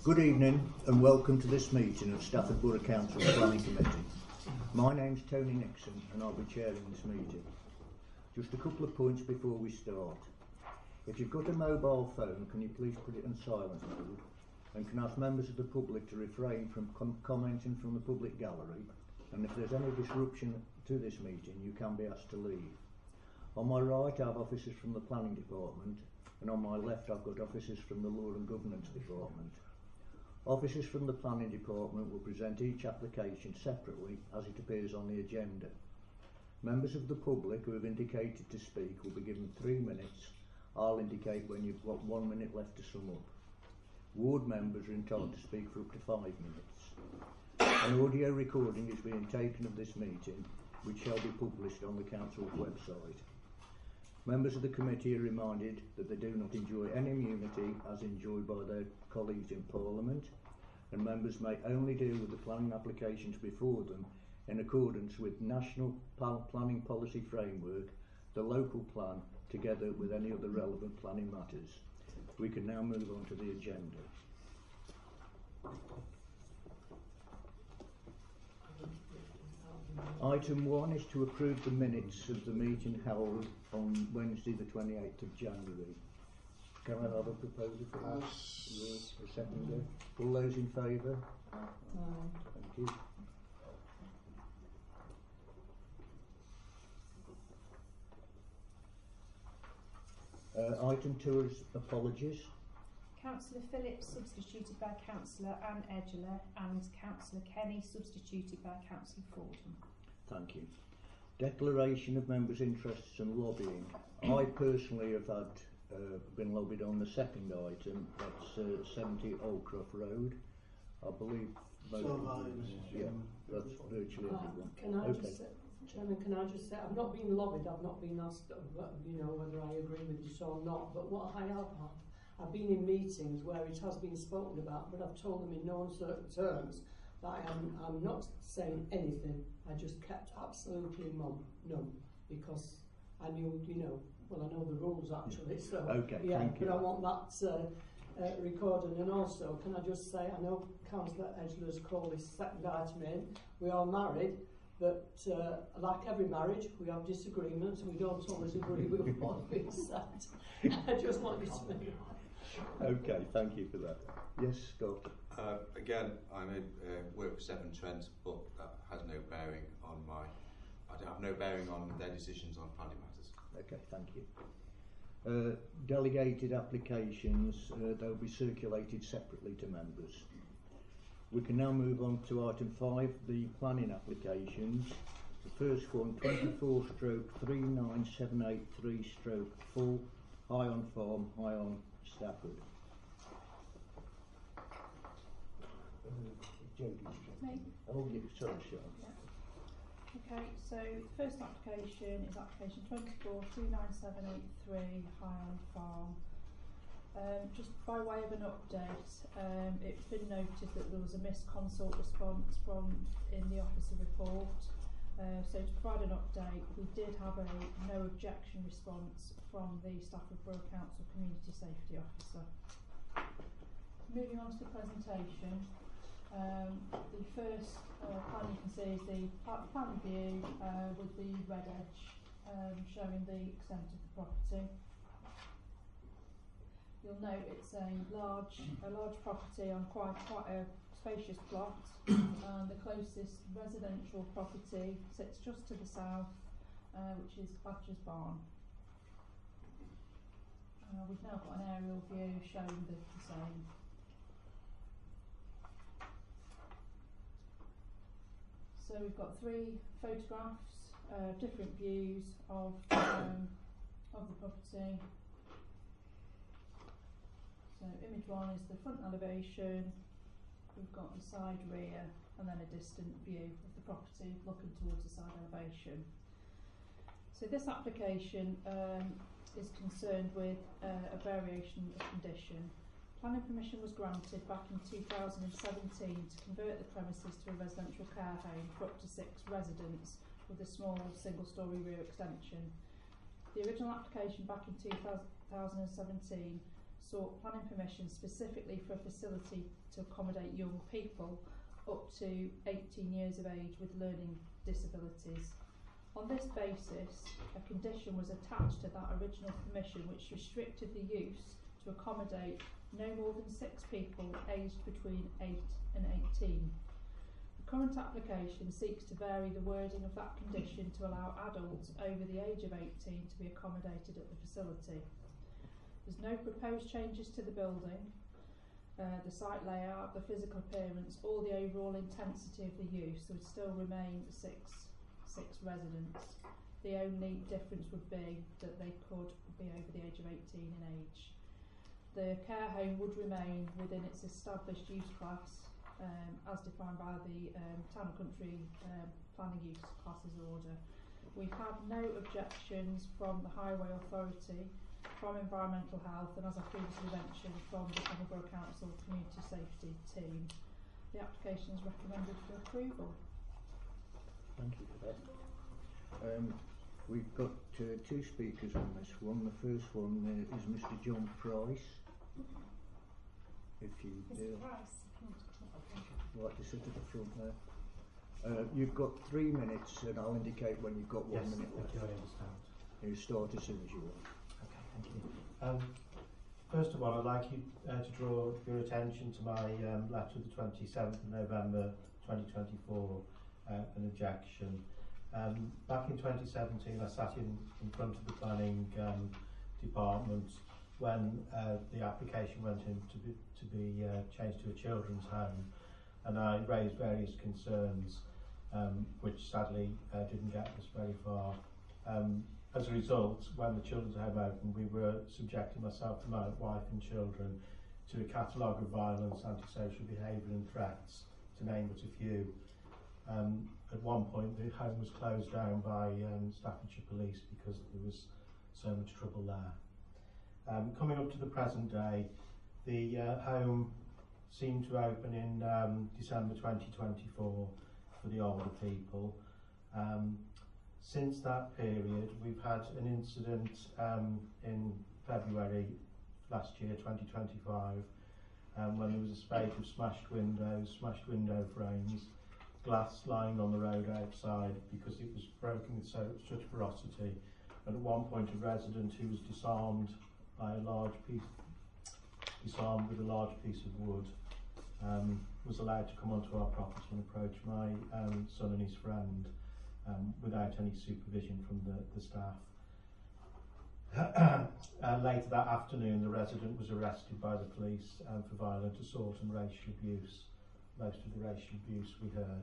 Good evening and welcome to this meeting of Stafford Borough Council Planning Committee. My name's Tony Nixon and I'll be chairing this meeting. Just a couple of points before we start. If you've got a mobile phone, can you please put it on silent mode, and can ask members of the public to refrain from commenting from the public gallery, and if there's any disruption to this meeting you can be asked to leave. On my right I have officers from the Planning Department, and on my left I've got officers from the Law and Governance Department. Officers from the Planning Department will present each application separately as it appears on the agenda. Members of the public who have indicated to speak will be given 3 minutes. I'll indicate when you've got 1 minute left to sum up. Ward members are entitled to speak for up to 5 minutes. An audio recording is being taken of this meeting, which shall be published on the Council's website. Members of the committee are reminded that they do not enjoy any immunity as enjoyed by their colleagues in Parliament, and members may only deal with the planning applications before them in accordance with National Planning Policy Framework, the local plan, together with any other relevant planning matters. We can now move on to the agenda. Item 1 is to approve the minutes of the meeting held on Wednesday the 28th of January. Can I have a proposal for that? A second. All those in favour? Thank you. Item 2 is apologies. Councillor Phillips substituted by Councillor Anne Edgeler and Councillor Kenny substituted by Councillor Fordham. Thank you. Declaration of members' interests and lobbying. I personally have been lobbied on the second item. That's 70 Oldcroft Road. I believe most of them. Yeah, that's virtually everyone. Chairman, can I just say, I've not been lobbied, I've not been asked, whether I agree with this or not, but what I have had, I've been in meetings where it has been spoken about, but I've told them in no uncertain terms that I'm not saying anything. I just kept absolutely mum, because I knew, I know the rules actually, so okay, yeah, thank you. But I want that recorded. And also, can I just say, I know Councillor Edgeler's called this second item in, we are married, but like every marriage, we have disagreements, and we don't always agree with what's been said. I just want you to know. Okay, thank you for that. Yes, Scott. Again, I work for Severn Trent, but that has no bearing on I don't have no bearing on their decisions on planning matters. Okay, thank you. Delegated applications, they'll be circulated separately to members. We can now move on to item 5, the planning applications. The first one, 24/39783/4, High on Farm, High on Stafford. Me? Oh, yeah, sorry, Sean. Yeah. Okay, so the first application is application 24/39783, High on Farm. Just by way of an update, it's been noted that there was a missed consult response in the officer report. So to provide an update, we did have a no objection response from the Stafford Borough Council Community Safety Officer. Moving on to the presentation, the first plan you can see is the plan view with the red edge showing the extent of the property. You'll note it's a large property on quite a spacious plot, and the closest residential property sits just to the south, which is Badger's Barn. We've now got an aerial view showing the same. So we've got 3 photographs, different views of the property. So image 1 is the front elevation, we've got the side rear, and then a distant view of the property looking towards the side elevation. So this application is concerned with a variation of condition. Planning permission was granted back in 2017 to convert the premises to a residential care home for up to 6 residents with a small single-storey rear extension. The original application back in 2017 sought planning permission specifically for a facility to accommodate young people up to 18 years of age with learning disabilities. On this basis, a condition was attached to that original permission which restricted the use to accommodate no more than 6 people aged between 8 and 18. The current application seeks to vary the wording of that condition to allow adults over the age of 18 to be accommodated at the facility. There's no proposed changes to the building, the site layout, the physical appearance or the overall intensity of the use. There would still remain six residents. The only difference would be that they could be over the age of 18 in age. The care home would remain within its established use class as defined by the Town and Country Planning Use Classes Order. We've had no objections from the Highway Authority, from Environmental Health and, as I previously mentioned, from the Peterborough Council Community Safety team. The application is recommended for approval. Thank you for that. We've got 2 speakers on this one. The first one is Mr. John Price. If you like to sit at the front there. You've got 3 minutes and I'll indicate when you've got 1 minute left. Yes, I understand. You start as soon as you want. Okay, thank you. First of all, I'd like you to draw your attention to my letter of the 27th of November 2024, an objection. Back in 2017, I sat in front of the planning department when the application went in to be changed to a children's home, and I raised various concerns, which sadly didn't get us very far. As a result, when the children's home opened, we were subjecting myself and my wife and children to a catalogue of violence, antisocial behaviour and threats, to name but a few. At one point, the home was closed down by Staffordshire Police because there was so much trouble there. Coming up to the present day, the home seemed to open in December 2024 for the older people. Since that period, we've had an incident in February last year, 2025, when there was a spate of smashed windows, smashed window frames, glass lying on the road outside because it was broken with such ferocity. And at one point, a resident who was disarmed with a large piece of wood was allowed to come onto our property and approach my son and his friend without any supervision from the staff. Later that afternoon, the resident was arrested by the police for violent assault and racial abuse. Most of the racial abuse we heard.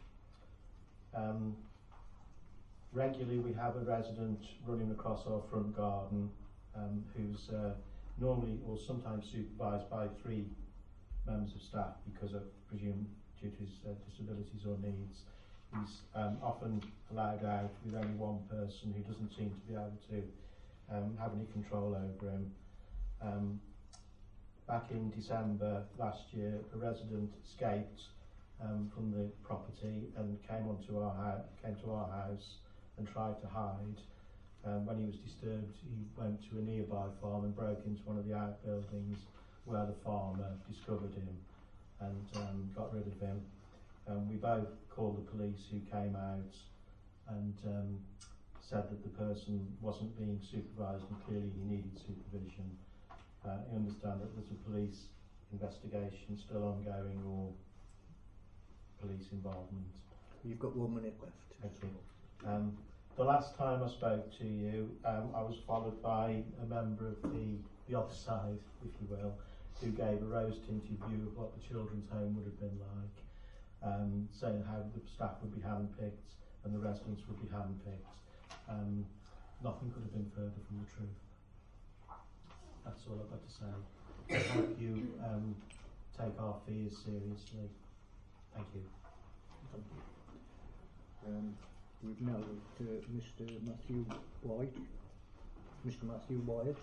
Regularly we have a resident running across our front garden who's normally or sometimes supervised by 3 members of staff because I presume due to his disabilities or needs. He's often allowed out with only one person who doesn't seem to be able to have any control over him. Back in December last year, a resident escaped from the property and came to our house and tried to hide. When he was disturbed, he went to a nearby farm and broke into one of the outbuildings where the farmer discovered him and got rid of him. We both called the police, who came out and said that the person wasn't being supervised and clearly he needed supervision. I understand that there's a police investigation still ongoing or police involvement. You've got 1 minute left. Thank you. The last time I spoke to you, I was followed by a member of the other side, if you will, who gave a rose-tinted view of what the children's home would have been like, saying how the staff would be handpicked and the residents would be handpicked. Nothing could have been further from the truth. That's all I've got to say. I hope you take our fears seriously. Thank you. Thank you. We've now got Mr. Matthew White. Mr. Matthew Wyatt.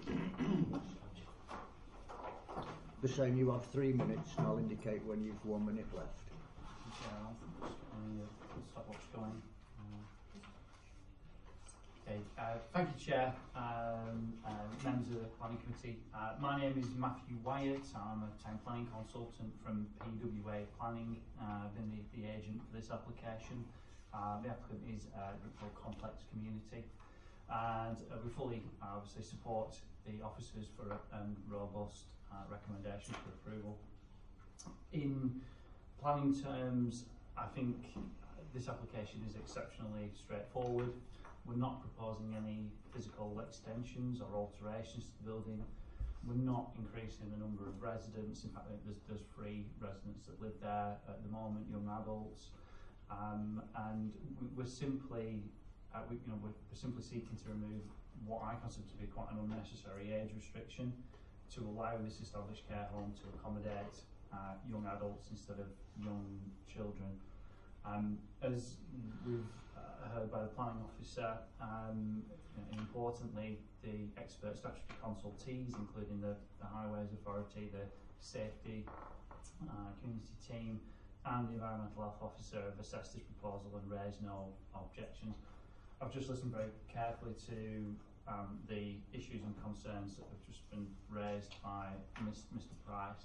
The same, you have 3 minutes and I'll indicate when you've 1 minute left. Yeah, I'll stop what's going. Okay, thank you, Chair, members of the Planning Committee. My name is Matthew Wyatt. I'm a town planning consultant from PWA Planning. I've been the agent for this application. The applicant is Rickville Complex Community, and we fully obviously support the officers for robust recommendations for approval. In planning terms, I think this application is exceptionally straightforward. We're not proposing any physical extensions or alterations to the building. We're not increasing the number of residents. In fact, there's 3 residents that live there at the moment, young adults, and we're simply, we're simply seeking to remove what I consider to be quite an unnecessary age restriction to allow this established care home to accommodate young adults instead of young children. As we've heard by the planning officer, importantly, the expert statutory consultees, including the Highways Authority, the Safety Community Team, and the Environmental Health Officer have assessed this proposal and raised no objections. I've just listened very carefully to the issues and concerns that have just been raised by Mr. Price.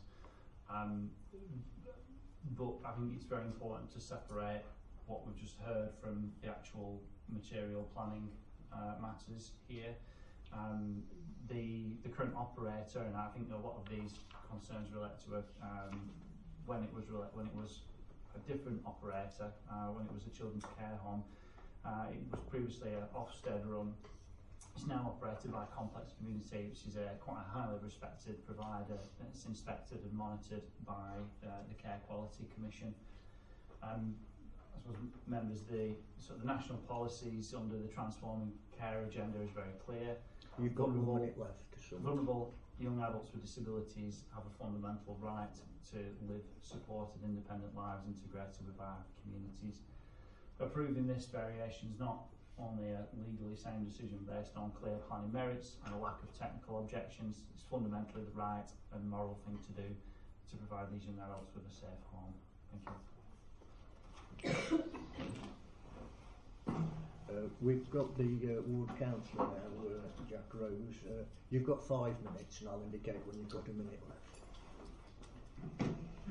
But I think it's very important to separate what we've just heard from the actual material planning matters here. The current operator, and I think a lot of these concerns relate to when it was a different operator, when it was a children's care home. It was previously an Ofsted run. It's now operated by Complex Community, which is quite a highly respected provider. It's inspected and monitored by the Care Quality Commission. I suppose members, the national policies under the Transforming Care Agenda is very clear. You've got 1 minute left. Vulnerable young adults with disabilities have a fundamental right to live supported, independent lives integrated with our communities. Approving this variation is not only a legally sound decision based on clear planning merits and a lack of technical objections. It's fundamentally the right and moral thing to do to provide these young adults with a safe home. Thank you. We've got the ward councillor now, Jack Rose. You've got 5 minutes, and I'll indicate when you've got 1 minute left.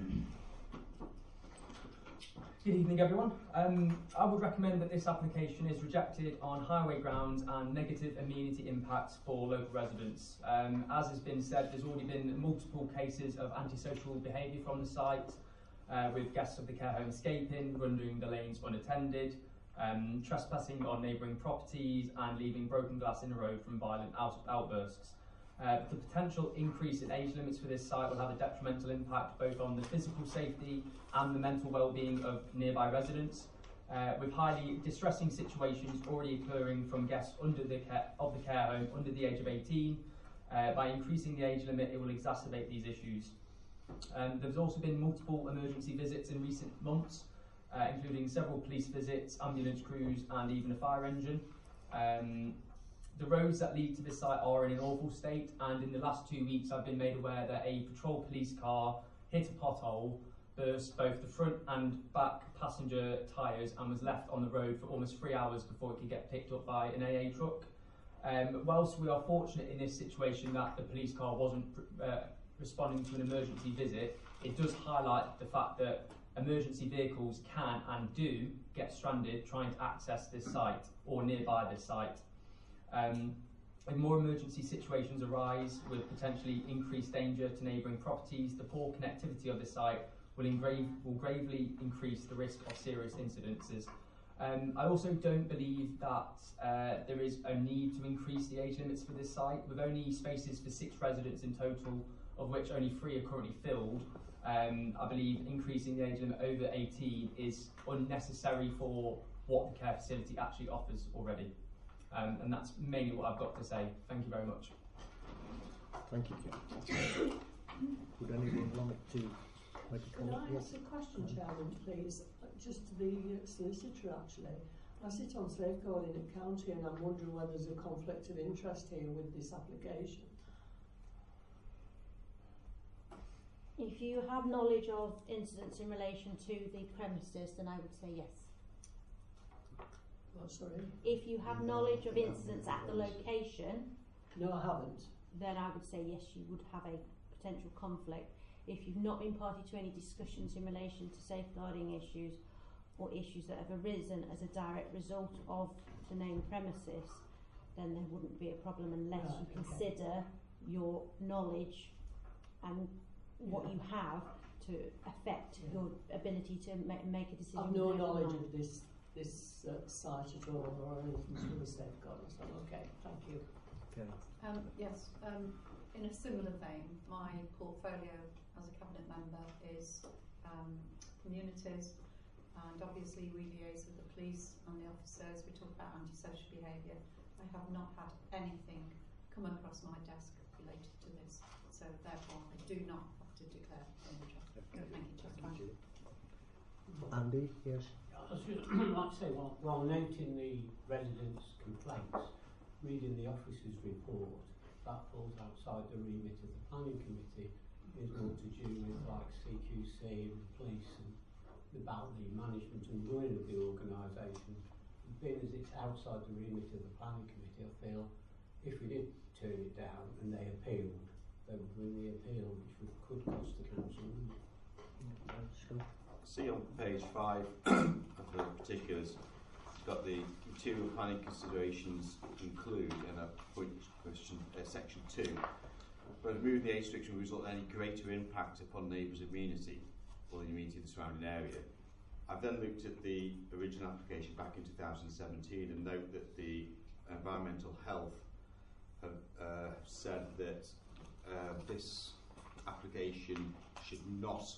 Good evening, everyone. I would recommend that this application is rejected on highway grounds and negative amenity impacts for local residents. As has been said, there's already been multiple cases of antisocial behaviour from the site, with guests of the care home escaping, wandering the lanes unattended, trespassing on neighbouring properties and leaving broken glass in the road from violent outbursts. The potential increase in age limits for this site will have a detrimental impact both on the physical safety and the mental well-being of nearby residents, with highly distressing situations already occurring from guests under the care home under the age of 18. By increasing the age limit, it will exacerbate these issues. There's also been multiple emergency visits in recent months, including several police visits, ambulance crews and even a fire engine. The roads that lead to this site are in an awful state, and in the last 2 weeks I've been made aware that a patrol police car hit a pothole, burst both the front and back passenger tyres and was left on the road for almost 3 hours before it could get picked up by an AA truck. Whilst we are fortunate in this situation that the police car wasn't responding to an emergency visit, it does highlight the fact that emergency vehicles can and do get stranded trying to access this site or nearby this site. If more emergency situations arise with potentially increased danger to neighbouring properties, the poor connectivity of the site will gravely increase the risk of serious incidences. I also don't believe that there is a need to increase the age limits for this site. With only spaces for 6 residents in total, of which only 3 are currently filled, I believe increasing the age limit over 18 is unnecessary for what the care facility actually offers already. And that's mainly what I've got to say. Thank you very much. Thank you, Jack. Would anyone like to make a comment? Can I ask a question, Chairman, please? Just to the solicitor, actually. I sit on safeguarding at county, and I'm wondering whether there's a conflict of interest here with this application. If you have knowledge of incidents in relation to the premises, then I would say yes. Oh, sorry. If you have knowledge of incidents at the location, No, I haven't. then I would say yes, you would have a potential conflict. If you've not been party to any discussions in relation to safeguarding issues or issues that have arisen as a direct result of the named premises, then there wouldn't be a problem unless Right, you okay. consider your knowledge and what Yeah. you have to affect Yeah. your ability to make a decision. I've no with knowledge overnight. of this site at all, or anything to do with safeguarding. So okay, thank you. Okay. Yes, in a similar vein, my portfolio as a cabinet member is communities, and obviously we liaise with the police and the officers. We talk about antisocial behaviour. I have not had anything come across my desk related to this, so therefore I do not have to declare an interest. Thank you, Chair. Thank you. Andy, yes. I was just like to say, while noting the residents' complaints, reading the officer's report, that falls outside the remit of the planning committee. Is more to do with like CQC and the police and about the management and running of the organisation. Being as it's outside the remit of the planning committee, I feel if we did turn it down and they appealed, they would win the appeal, which could cost the council money. See on page 5 of the particulars, it's got the material planning considerations include, and a point question, section 2. But removing the age restriction will result in any greater impact upon neighbours' amenity or the amenity of the surrounding area. I've then looked at the original application back in 2017 and note that the environmental health have said that this application should not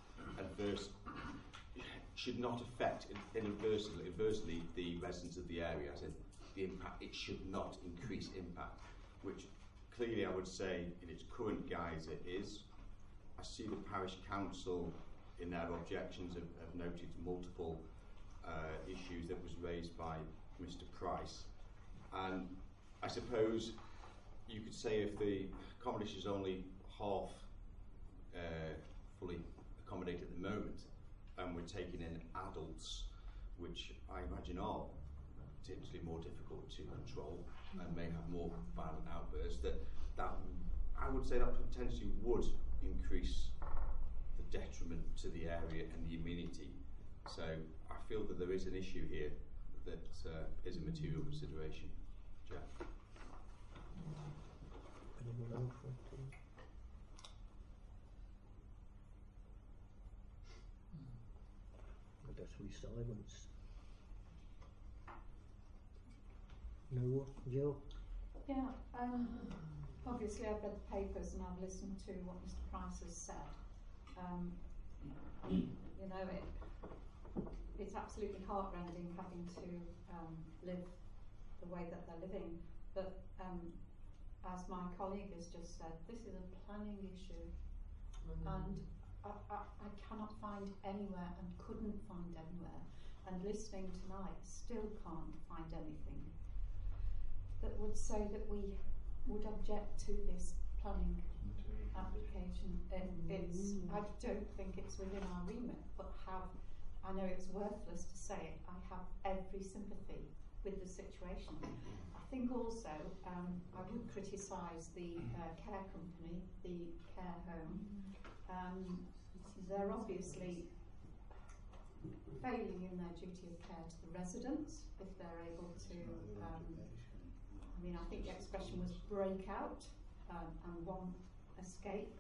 affect adversely the residents of the area, as in the impact. It should not increase impact, which clearly I would say in its current guise it is. I see the parish council in their objections have noted multiple issues that was raised by Mr. Price, and I suppose you could say if the accommodation is only half fully accommodated at the moment, and we're taking in adults, which I imagine are potentially more difficult to control and may have more violent outbursts, that I would say that potentially would increase the detriment to the area and the amenity. So I feel that there is an issue here that is a material consideration. Jack. Anyone else? I guess we silence. No, Jill? Yeah, obviously I've read the papers and I've listened to what Mr. Price has said. You know, it's absolutely heartrending having to live the way that they're living, but as my colleague has just said, this is a planning issue, and I cannot find anywhere and couldn't find anywhere, and listening tonight still can't find anything that would say that we would object to this planning application. I don't think it's within our remit, but I know it's worthless to say it, I have every sympathy with the situation. I think also I would criticise the care company, the care home. They're obviously failing in their duty of care to the residents if they're able to I think the expression was break out and one escape,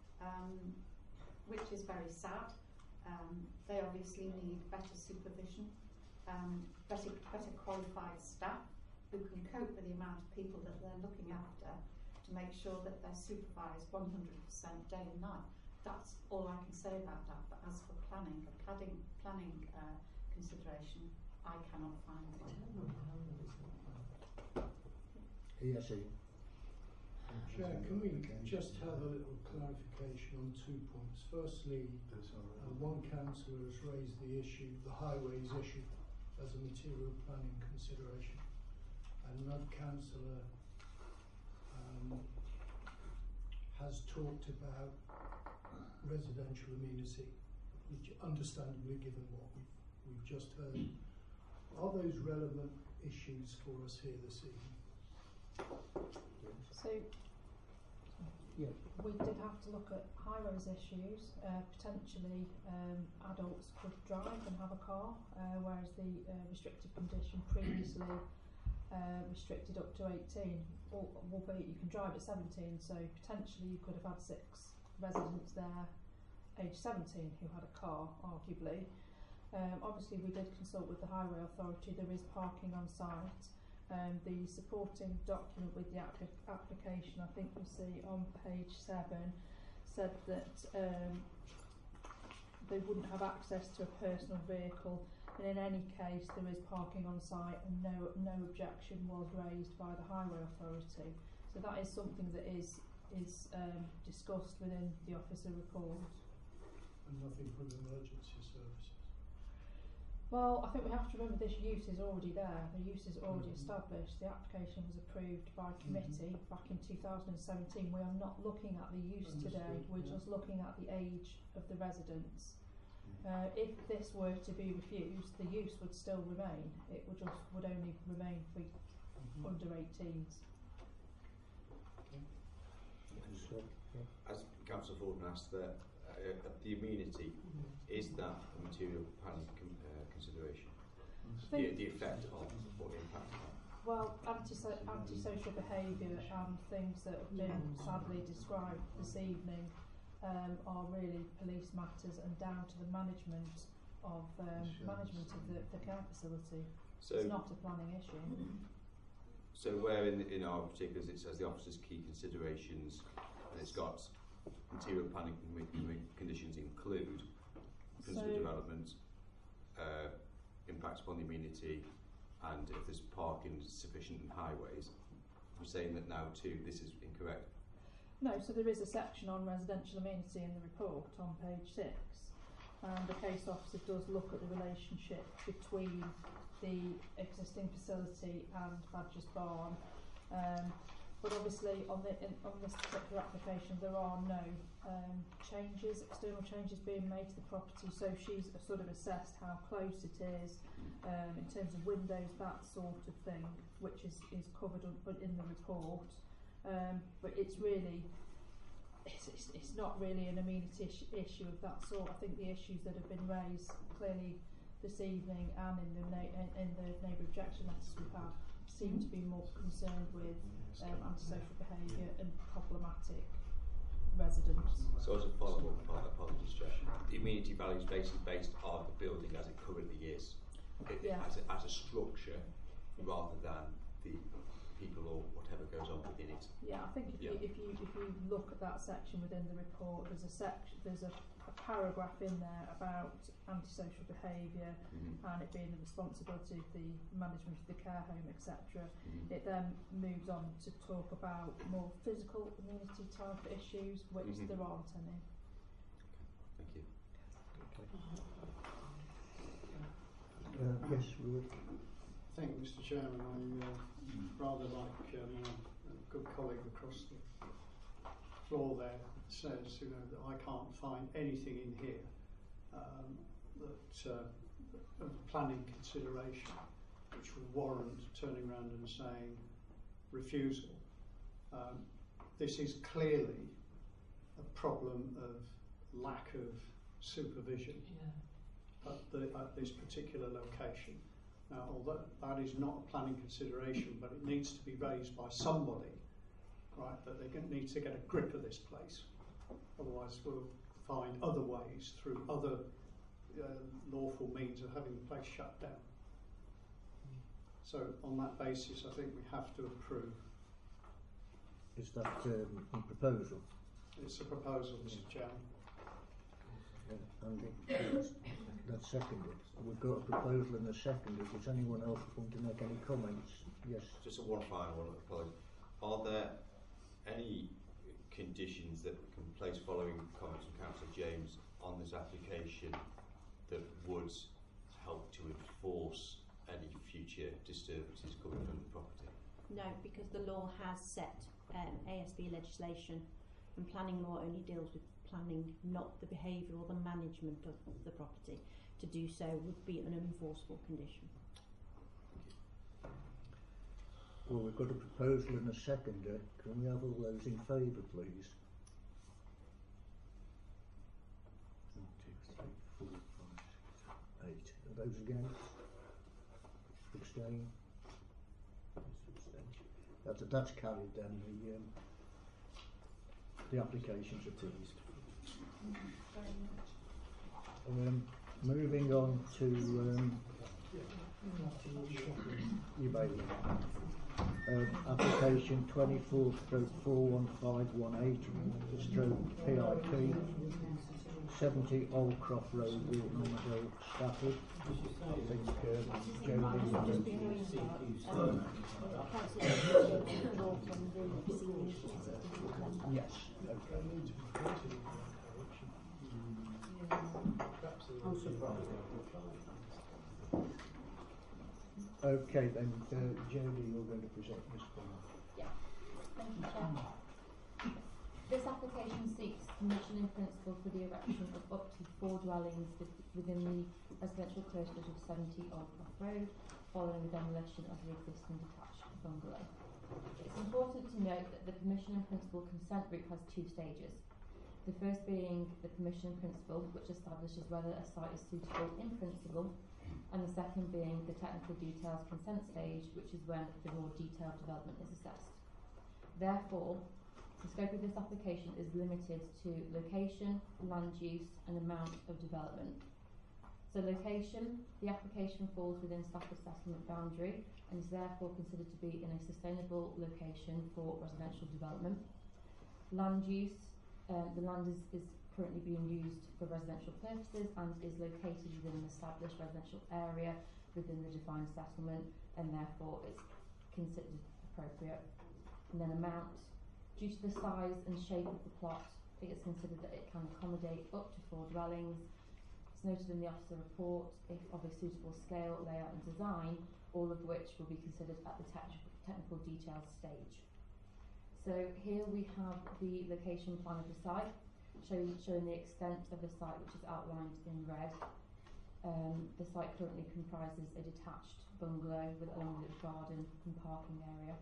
which is very sad. They obviously need better supervision, better qualified staff who can cope with the amount of people that they're looking after to make sure that they're supervised 100% day and night. That's all I can say about that. But as for planning consideration, I cannot find it. Yes, Ian. Chair, can we just have a little clarification on 2 points? Firstly, one councillor has raised the issue, the highways issue, as a material planning consideration, and another councillor has talked about residential amenity, which understandably, given what we've just heard, Are those relevant issues for us here this evening? So we did have to look at high-rise issues. Potentially adults could drive and have a car, whereas the restricted condition previously restricted up to 18, albeit you can drive at 17, so potentially you could have had 6 residents there age 17 who had a car, arguably. Obviously we did consult with the Highway Authority. There is parking on site. The supporting document with the application, I think you'll see on page 7, said that they wouldn't have access to a personal vehicle, and in any case there is parking on site and no objection was raised by the Highway Authority. So that is something that is discussed within the officer report. And nothing from emergency services? Well, I think we have to remember this use is already there. The use is already established. The application was approved by committee back in 2017. We are not looking at the use today. We're just looking at the age of the residents. If this were to be refused, the use would still remain. It would only remain for under 18s. As Councillor Forden asked, the amenity, is that a material planning consideration? The effect of or impact on? Well, antisocial behaviour and things that have been sadly described this evening are really police matters and down to the management of the care facility. So it's not a planning issue. So where in our particulars it says the officer's key considerations, and it's got material planning conditions include principal development, impacts upon the amenity, and if there's parking sufficient in highways. We're saying that now too, this is incorrect. No, so there is a section on residential amenity in the report on page 6, and the case officer does look at the relationship between the existing facility and Badger's Barn. But obviously on this particular application there are no external changes being made to the property, so she's sort of assessed how close it is in terms of windows, that sort of thing, which is covered in the report. But it's not really an amenity issue of that sort. I think the issues that have been raised clearly this evening and in the neighbour objection letters we've had seem to be more concerned with antisocial behaviour and problematic residents. So as a follow-up, apologies, Chair, the amenity value is basically based on the building as it currently is, as a structure, rather than the people or whatever goes on within it. Yeah, I think if you look at that section within the report, there's a paragraph in there about antisocial behaviour and it being the responsibility of the management of the care home, etc. It then moves on to talk about more physical amenity type issues, which there aren't any. Thank you. Yes, we would. Thank you, Mr. Chairman. I rather like a good colleague across the floor there says, that I can't find anything in here that of planning consideration which would warrant turning around and saying refusal. This is clearly a problem of lack of supervision at this particular location. Now, although that is not a planning consideration, but it needs to be raised by somebody, right, that they need to get a grip of this place. Otherwise, we'll find other ways through other lawful means of having the place shut down. So, on that basis, I think we have to approve. Is that a proposal? It's a proposal, Mr. Chairman. Andy, that's seconded. We've got a proposal and a seconded. Does anyone else want to make any comments? Yes. Just one final one, apologies. Are there any conditions that can place following comments from Councillor James on this application that would help to enforce any future disturbances coming from the property? No, because the law has set ASB legislation, and planning law only deals with planning, not the behaviour or the management of the property. To do so would be an unenforceable condition. Well, we've got a proposal and a seconder. Can we have all those in favour, please? 1, 2, 3, 4, 5, 6, 8. Are those against? Abstain? That's carried then. The application's approved. Moving on to application 24/41518 70 Old Croft Road, Walton Hill, Stafford. I think Jodie yes, okay. I'm surprised. Okay then, Jodie, you're going to present this one. Yeah, thank you, Chair. This application seeks permission in principle for the erection of up to 4 dwellings within the residential cluster of 70 Old Croft Road, following the demolition of the existing detached bungalow. It's important to note that the permission in principle consent route has 2 stages. The first being the permission in principle, which establishes whether a site is suitable in principle, and the second being the technical details consent stage, which is when the more detailed development is assessed. Therefore, the scope of this application is limited to location, land use and amount of development. So location, the application falls within Stafford settlement boundary and is therefore considered to be in a sustainable location for residential development. Land use, the land is currently being used for residential purposes and is located within an established residential area within the defined settlement, and therefore it's considered appropriate. And then amount, due to the size and shape of the plot, it is considered that it can accommodate up to 4 dwellings. It's noted in the officer report if of a suitable scale, layout and design, all of which will be considered at the technical details stage. So here we have the location plan of the site, showing the extent of the site, which is outlined in red. The site currently comprises a detached bungalow along with a garden and parking area.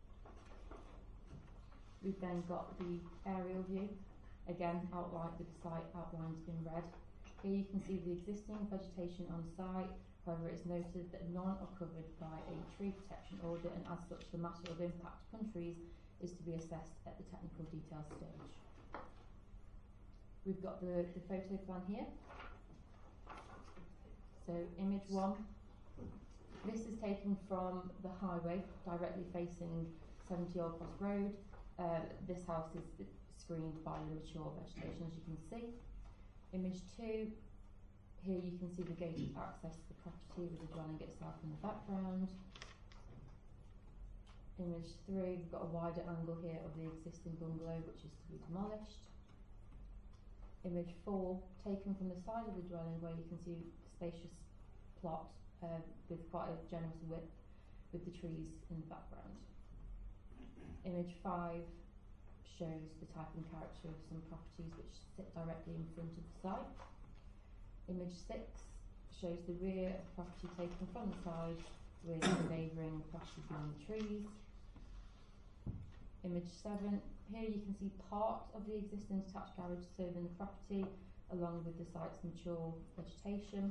We've then got the aerial view, again outlined with the site outlined in red. Here you can see the existing vegetation on site, however it is noted that none are covered by a tree protection order, and as such the matter of impact upon trees is to be assessed at the technical details stage. We've got the photo plan here. So image 1, this is taken from the highway directly facing 70 Old Cross Road. This house is screened by the mature vegetation, as you can see. Image 2, here you can see the gated access to the property with the dwelling itself in the background. Image 3, we've got a wider angle here of the existing bungalow, which is to be demolished. Image 4, taken from the side of the dwelling, where you can see a spacious plot with quite a generous width with the trees in the background. Image 5 shows the type and character of some properties which sit directly in front of the site. Image 6 shows the rear of the property taken from the side with the neighbouring property beyond the trees. Image 7, here you can see part of the existing detached garage serving the property along with the site's mature vegetation.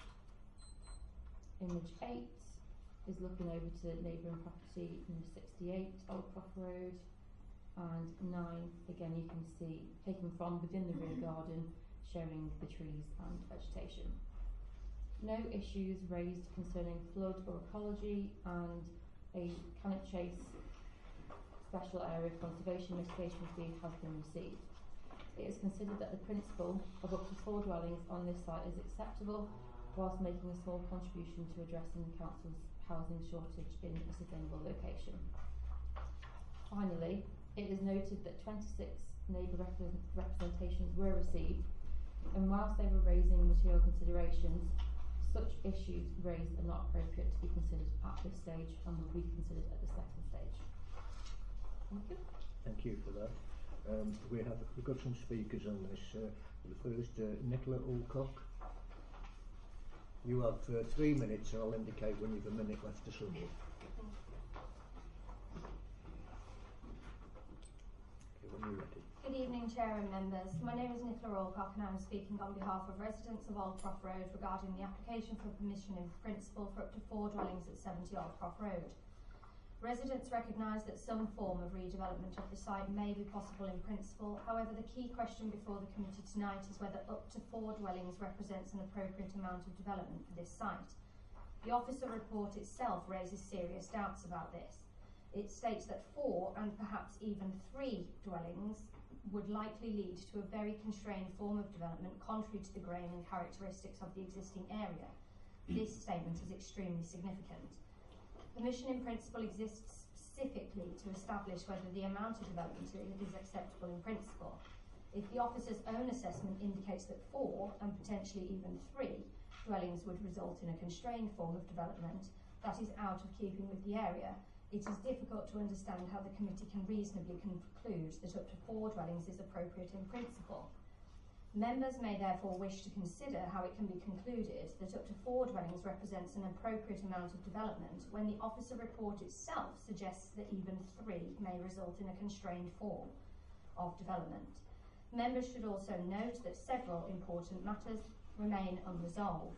Image 8 is looking over to neighbouring property number 68 Old Croft Road, and 9 again you can see taken from within the rear garden showing the trees and vegetation. No issues raised concerning flood or ecology, and a Cannock Chase Special Area Conservation Mitigation Fee has been received. It is considered that the principle of up to 4 dwellings on this site is acceptable, whilst making a small contribution to addressing the council's housing shortage in a sustainable location. Finally, it is noted that 26 neighbour representations were received, and whilst they were raising material considerations, such issues raised are not appropriate to be considered at this stage and will be considered at the second stage. Thank you. Thank you for that. We've got some speakers on this. The first, Nicola Alcock. You have 3 minutes, and I'll indicate when you've a minute left to sum up. when you're ready. Good evening, Chair and members. My name is Nicola Alcock and I'm speaking on behalf of residents of Aldcroft Road regarding the application for permission in principle for up to 4 dwellings at 70 Aldcroft Road. Residents recognise that some form of redevelopment of the site may be possible in principle. However, the key question before the committee tonight is whether up to 4 dwellings represents an appropriate amount of development for this site. The officer report itself raises serious doubts about this. It states that 4 and perhaps even 3 dwellings would likely lead to a very constrained form of development contrary to the grain and characteristics of the existing area. This statement is extremely significant. Permission in principle exists specifically to establish whether the amount of development is acceptable in principle. If the officer's own assessment indicates that 4 and potentially even 3 dwellings would result in a constrained form of development that is out of keeping with the area, it is difficult to understand how the committee can reasonably conclude that up to 4 dwellings is appropriate in principle. Members may therefore wish to consider how it can be concluded that up to 4 dwellings represents an appropriate amount of development when the officer report itself suggests that even 3 may result in a constrained form of development. Members should also note that several important matters remain unresolved.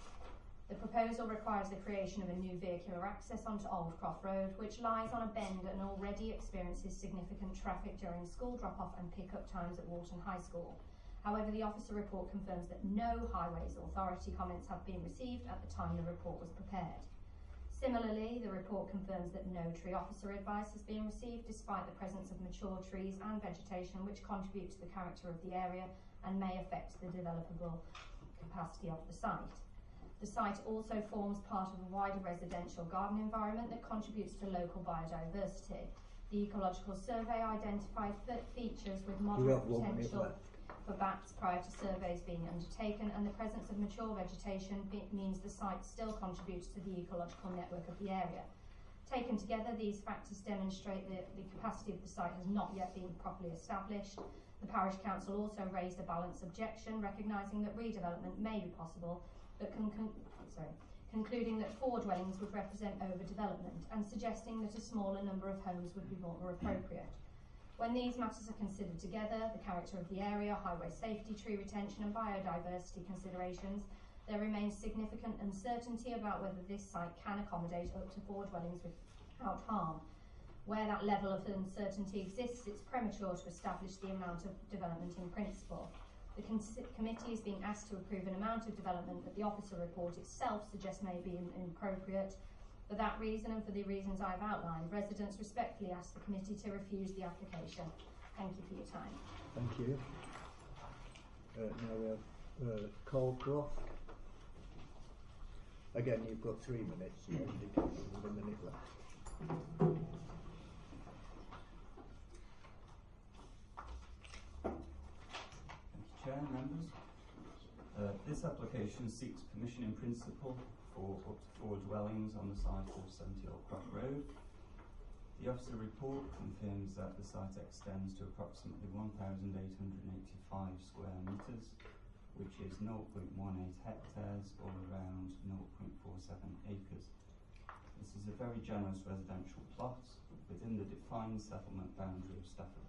The proposal requires the creation of a new vehicular access onto Aldcroft Road, which lies on a bend and already experiences significant traffic during school drop-off and pick-up times at Walton High School. However, the officer report confirms that no Highways Authority comments have been received at the time the report was prepared. Similarly, the report confirms that no tree officer advice has been received despite the presence of mature trees and vegetation which contribute to the character of the area and may affect the developable capacity of the site. The site also forms part of a wider residential garden environment that contributes to local biodiversity. The Ecological Survey identified features with moderate potential for bats prior to surveys being undertaken, and the presence of mature vegetation means the site still contributes to the ecological network of the area. Taken together, these factors demonstrate that the capacity of the site has not yet been properly established. The Parish Council also raised a balanced objection, recognising that redevelopment may be possible, but concluding that 4 dwellings would represent overdevelopment and suggesting that a smaller number of homes would be more appropriate. When these matters are considered together, the character of the area, highway safety, tree retention and biodiversity considerations, there remains significant uncertainty about whether this site can accommodate up to 4 dwellings without harm. Where that level of uncertainty exists, it's premature to establish the amount of development in principle. The committee is being asked to approve an amount of development that the officer report itself suggests may be inappropriate. For that reason and for the reasons I've outlined, residents respectfully ask the committee to refuse the application. Thank you for your time. Thank you. Now we have Colcroft. Again, you've got 3 minutes, so with a minute left. Chair, members. This application seeks permission in principle for up to 4 dwellings on the site of 70 Aldcroft Road. The officer report confirms that the site extends to approximately 1,885 square metres, which is 0.18 hectares or around 0.47 acres. This is a very generous residential plot within the defined settlement boundary of Stafford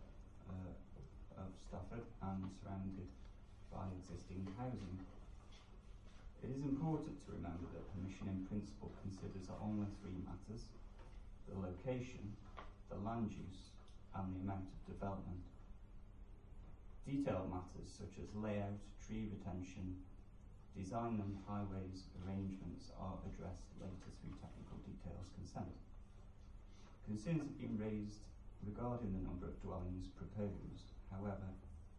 and surrounded by existing housing. It is important to remember that permission in principle considers only 3 matters: the location, the land use and the amount of development. Detailed matters such as layout, tree retention, design and highways arrangements are addressed later through technical details consent. Concerns have been raised regarding the number of dwellings proposed. However,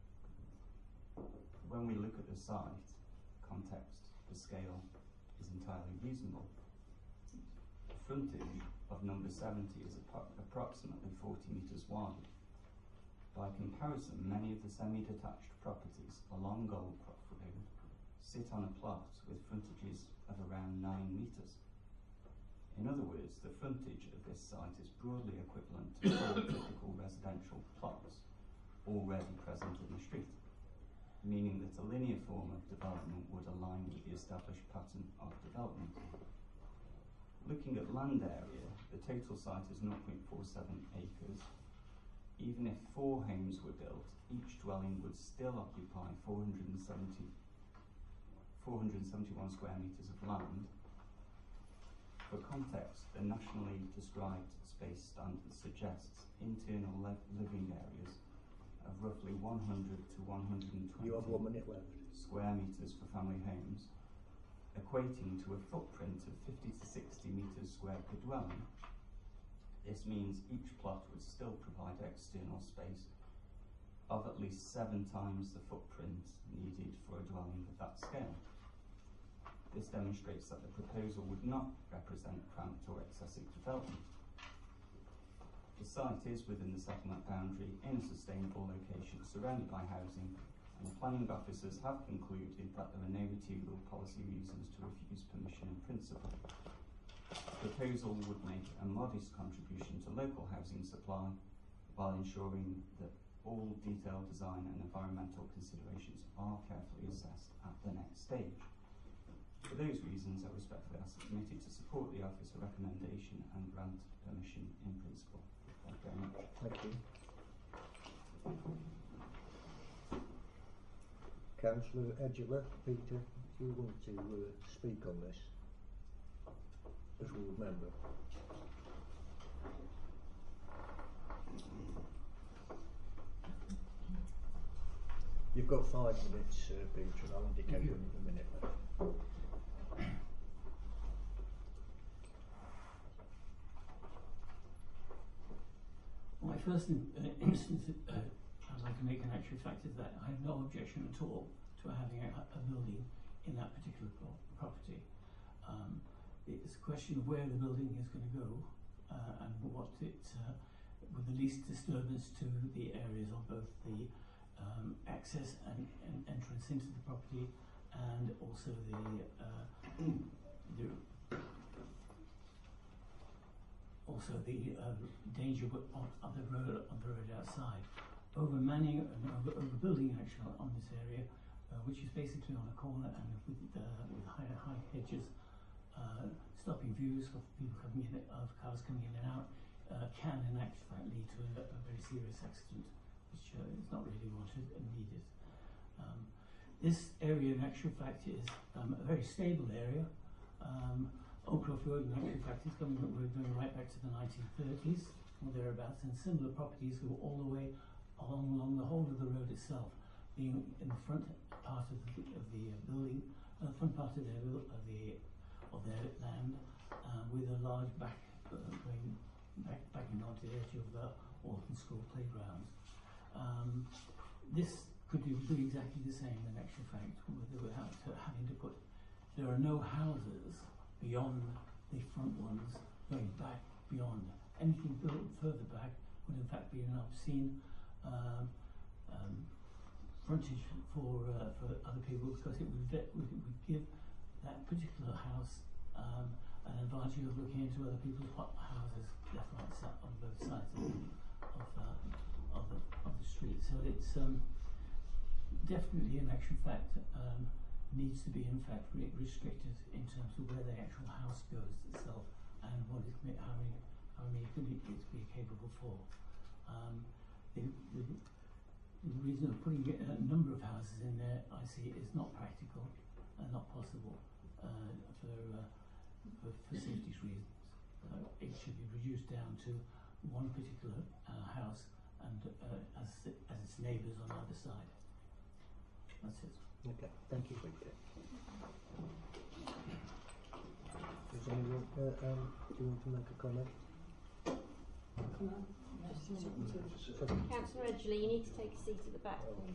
when we look at the site context, the scale is entirely reasonable. The frontage of number 70 is approximately 40 metres wide. By comparison, many of the semi-detached properties along Aldcroft Road sit on a plot with frontages of around 9 metres. In other words, the frontage of this site is broadly equivalent to 4 typical residential plots already present in the street, meaning that a linear form of development would align with the established pattern of development. Looking at land area, the total site is 0.47 acres. Even if 4 homes were built, each dwelling would still occupy 471 square metres of land. For context, the nationally described space standard suggests internal living areas of roughly 100 to 120 You have 1 minute left. square metres for family homes, equating to a footprint of 50 to 60 metres square per dwelling. This means each plot would still provide external space of at least 7 times the footprint needed for a dwelling of that scale. This demonstrates that the proposal would not represent cramped or excessive development. The site is within the settlement boundary in a sustainable location surrounded by housing, and the planning officers have concluded that there are no material policy reasons to refuse permission in principle. The proposal would make a modest contribution to local housing supply while ensuring that all detailed design and environmental considerations are carefully assessed at the next stage. For those reasons, I respectfully ask the committee to support the officer recommendation and grant permission in principle. Thank you very much. Thank you. Councillor Edgeler, Peter, do you want to speak on this as ward member? You've got 5 minutes, Peter, and I'll indicate when you've a minute left. My first instance I'd like to make an actual fact is that I have no objection at all to having a building in that particular property. It's a question of where the building is going to go and what it, with the least disturbance to the areas of both the access and entrance into the property, and also the danger of the road outside. Overmanning and overbuilding actually on this area, which is basically on a corner and with high hedges, stopping views of people coming in, of cars coming in and out, can in actual fact lead to a very serious accident, which is not really wanted and needed. This area in actual fact is a very stable area. Oakcroft Road in actual fact is going right back to the 1930s or thereabouts, and similar properties go all the way along the whole of the road itself, being in the front part of the building, front part of their land, with a large back going backing onto the edge of the Alton School playgrounds. This could do exactly the same in actual fact, without having to put. There are no houses beyond the front ones going back beyond. Anything built further back would in fact be an obscene frontage for other people, because it would give that particular house an advantage of looking into other people's houses left, right, on both sides of the street. So it's definitely in actual fact needs to be in fact restricted in terms of where the actual house goes itself and what it how many it is be capable for. The reason of putting a number of houses in there, I see, is not practical and not possible for safety reasons. It should be reduced down to one particular house and as its neighbours on either side. That's it. Okay, thank you, Peter. Does anyone, do you want to make a comment? Councillor Edgley, you need to take a seat at the back, please.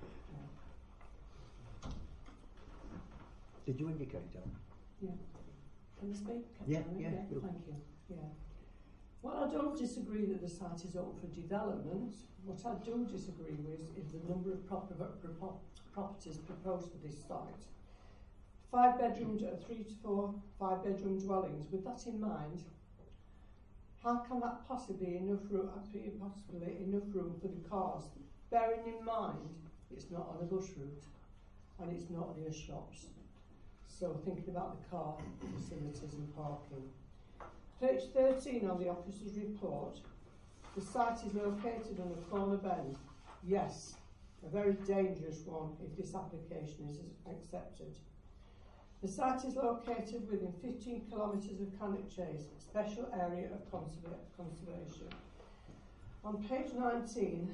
Did you indicate that? Yeah. Can I speak? Yeah. Thank you. Yeah. Well, I don't disagree that the site is open for development. What I do disagree with is the number of properties proposed for this site. 3 to 4 5-bedroom dwellings. With that in mind, how can that possibly be enough room for the cars? Bearing in mind, it's not on a bus route and it's not near shops. So thinking about the car facilities and parking. Page 13 on the officer's report The site is located on a corner bend. Yes, a very dangerous one if this application is accepted. The site is located within 15 kilometres of Cannock Chase, a special area of conservation. On page 19,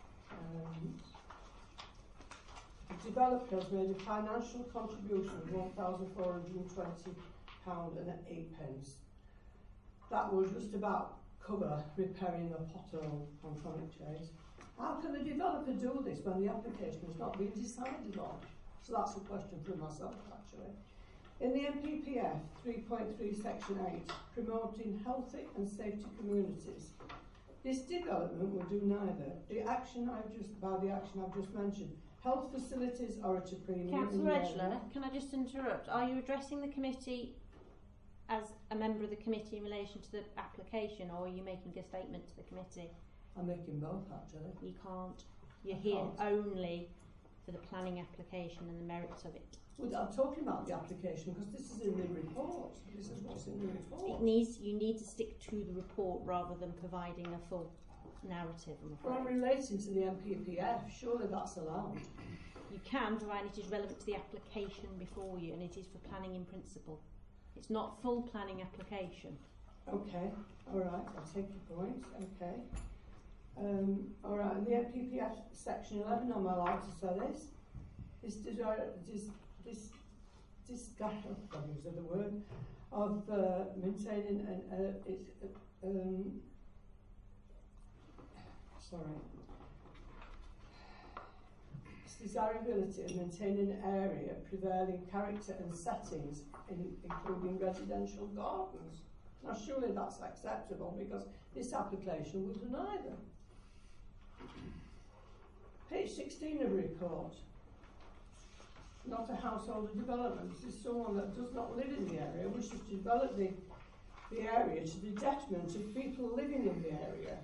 the developer has made a financial contribution of £1,420.08. That will just about cover repairing a pothole on Cannock Chase. How can the developer do this when the application has not been decided on? So that's a question for myself, actually. In the NPPF 3.3 section 8, promoting healthy and safety communities, this development will do neither. The action I've just mentioned, health facilities are at a premium. Councillor Edgeler, can I just interrupt? Are you addressing the committee as a member of the committee in relation to the application, or are you making a statement to the committee? I'm making both, actually. You can't. You're here only for the planning application and the merits of it. Well, I'm talking about the application because this is in the report. This is what's in the report. You need to stick to the report rather than providing a full narrative, I'm afraid. Well, I'm relating to the NPPF. Surely that's allowed. You can, provided it is relevant to the application before you, and it is for planning in principle. It's not full planning application. Okay, all right, I'll take your point. Okay. All right, in the NPPF section 11, am I allowed to say this? Discussion of maintaining it's desirability of maintaining an area prevailing character and settings, including residential gardens. Now, surely that's acceptable because this application would do neither. Page 16 of the report. Not a household development. This is someone that does not live in the area, wishes to develop the area to the detriment of people living in the area.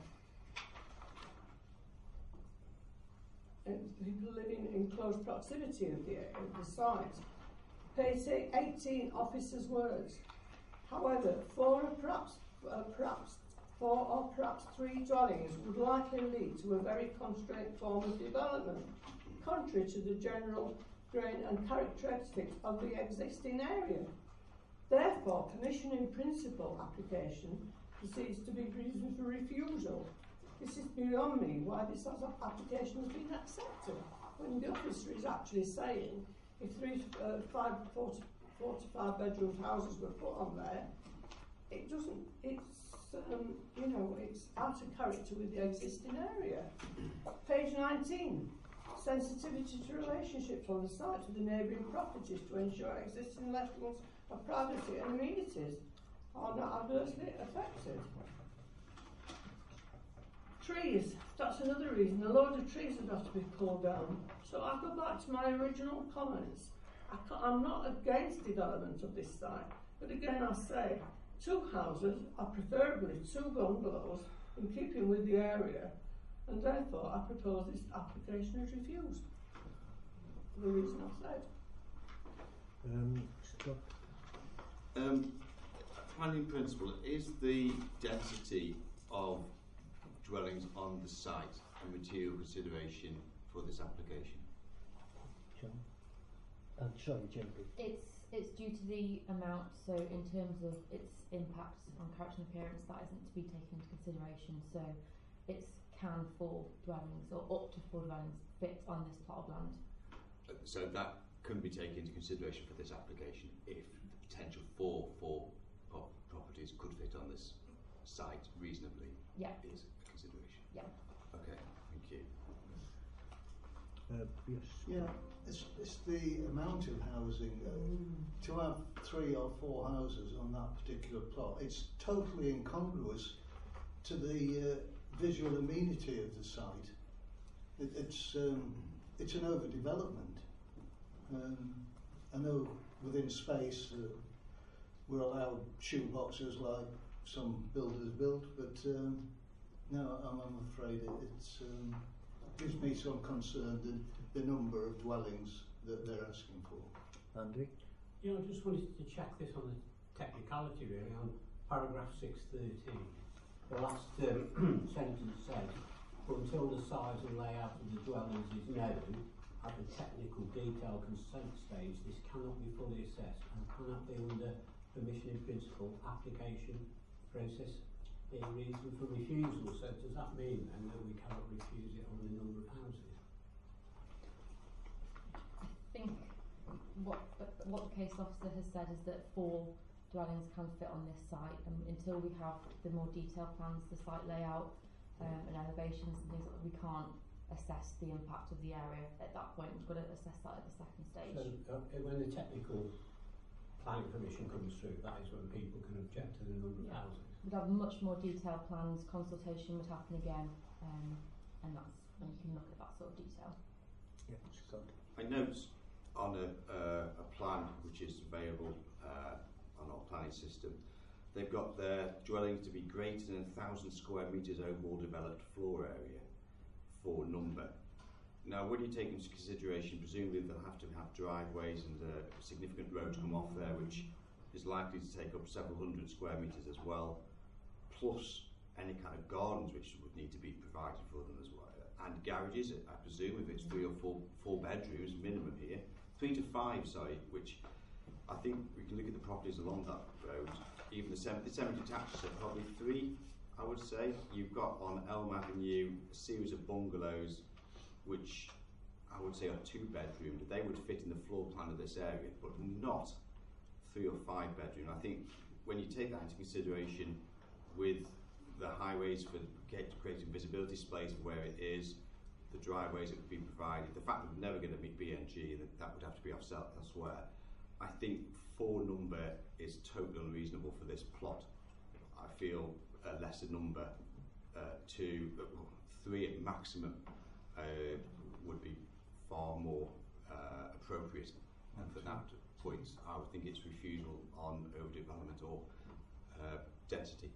And people living in close proximity of the site. Page 18, officers' words. However, four or perhaps three dwellings would likely lead to a very constrained form of development, contrary to the general grain and characteristics of the existing area. Therefore, permission in principle application proceeds to be reason for refusal. This is beyond me why this application has been accepted, when the officer is actually saying if 45 bedroom houses were put on there, it doesn't, it's out of character with the existing area. Page 19, sensitivity to relationships on the site with the neighbouring properties to ensure existing levels of privacy and amenities are not adversely affected. Trees, that's another reason. A load of trees have got to be pulled down. So I go back to my original comments. I'm not against development of this site, but again I say, 2 houses are preferably 2 bungalows in keeping with the area, and therefore I propose this application is refused for the reason I said. Planning principle, is the density of dwellings on the site a material consideration for this application? John? Sorry, Jennifer. It's due to the amount, so in terms of its impact on character and appearance, that isn't to be taken into consideration. So it's can 4 dwellings or up to 4 dwellings fit on this plot of land. So that couldn't be taken into consideration for this application if the potential for 4 properties could fit on this site reasonably. Yeah. Is a consideration. Yeah. Okay, thank you. Yes. Yeah, it's the amount of housing. To have 3 or 4 houses on that particular plot, it's totally incongruous to the visual amenity of the site. It's an overdevelopment. I know within space we're allowed shoeboxes like some builders build, but no, I'm afraid it gives me some concern the number of dwellings that they're asking for. Andy? Yeah, I just wanted to check this on the technicality really, on paragraph 613. the last sentence says, but until the size and layout of the dwellings is known, at the technical detail consent stage, this cannot be fully assessed and cannot be under permission in principle application process being reason for refusal. So does that mean then that we cannot refuse it on the number of houses? I think what the case officer has said is that 4 dwellings can fit on this site, and until we have the more detailed plans, the site layout and elevations and things, we can't assess the impact of the area at that point. We've got to assess that at the second stage. So when the technical planning permission comes through, that is when people can object to the number of houses. We'd have much more detailed plans, consultation would happen again, and that's when you can look at that sort of detail. Yeah, it's good. I note on a plan which is available on our planning system, they've got their dwellings to be greater than 1,000 square metres overall developed floor area for number. Now, when you take into consideration, presumably they'll have to have driveways and a significant road to come off there, which is likely to take up several hundred square metres as well, plus any kind of gardens which would need to be provided for them as well, and garages, I presume, if it's 3 or 4 bedrooms minimum here, 3 to 5, sorry, which I think we can look at the properties along that road. Even the semi-detached are probably 3, I would say. You've got on Elm Avenue a series of bungalows which I would say are 2 bedroomed. They would fit in the floor plan of this area, but not 3 or 5 bedroom. I think when you take that into consideration with the highways for creating visibility space for where it is, the driveways that would be provided, the fact that we're never going to meet BNG and that would have to be offset elsewhere, I think 4 number is totally unreasonable for this plot. I feel a lesser number, 2, 3 at maximum, would be far more appropriate. And for that point, I would think it's refusal on overdevelopment or density.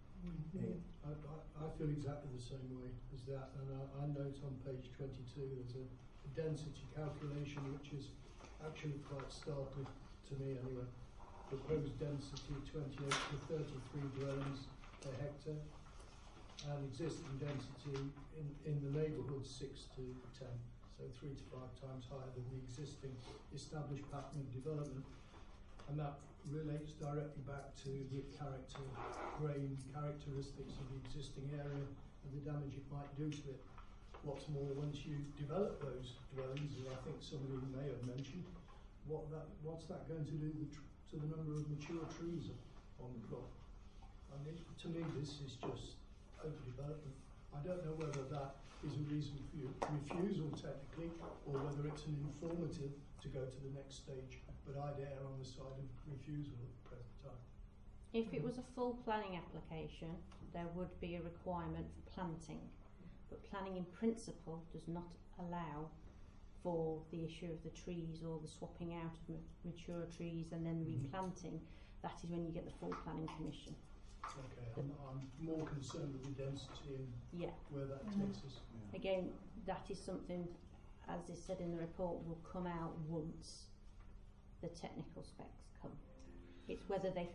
I feel exactly the same way as that, and I note on page 22 there's a density calculation which is actually quite startling to me anyway. Proposed density 28 to 33 dwellings per hectare, and existing density in the neighbourhood 6 to 10, so 3 to 5 times higher than the existing established pattern of development. And that relates directly back to the grain characteristics of the existing area and the damage it might do to it. What's more, once you develop those dwellings, as I think somebody may have mentioned, what's that going to do to the number of mature trees on the plot? I mean, to me, this is just overdevelopment. I don't know whether that is a reason for your refusal technically, or whether it's an informative to go to the next stage, but I'd err on the side of refusal at the present time. If it was a full planning application, there would be a requirement for planting, but planning in principle does not allow for the issue of the trees or the swapping out of mature trees and then replanting. That is when you get the full planning permission. Okay, I'm more concerned with the density and where that takes us. Again, that is something, as is said in the report, will come out once the technical specs come. It's whether as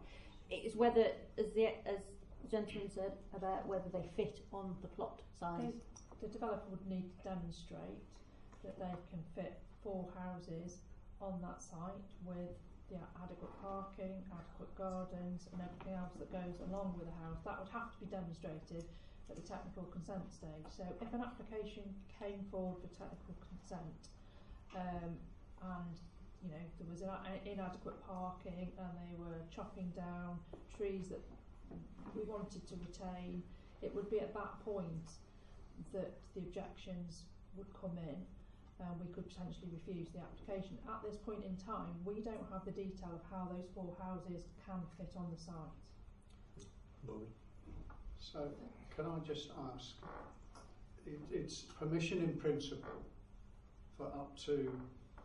the gentleman said, about whether they fit on the plot size. The developer would need to demonstrate that they can fit 4 houses on that site with the adequate parking, adequate gardens and everything else that goes along with the house. That would have to be demonstrated at the technical consent stage. So if an application came forward for technical consent and there was inadequate parking and they were chopping down trees that we wanted to retain, it would be at that point that the objections would come in and we could potentially refuse the application. At this point in time, we don't have the detail of how those 4 houses can fit on the site. So, can I just ask, it's permission in principle for up to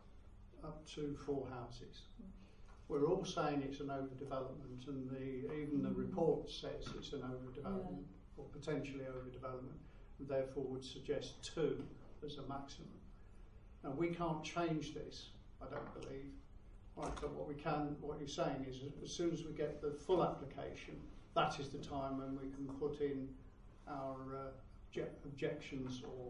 4 houses. We're all saying it's an overdevelopment, and even the report says it's an overdevelopment or potentially overdevelopment, and therefore would suggest 2 as a maximum. Now we can't change this, I don't believe. Right, but what you're saying is, as soon as we get the full application, that is the time when we can put in our objections or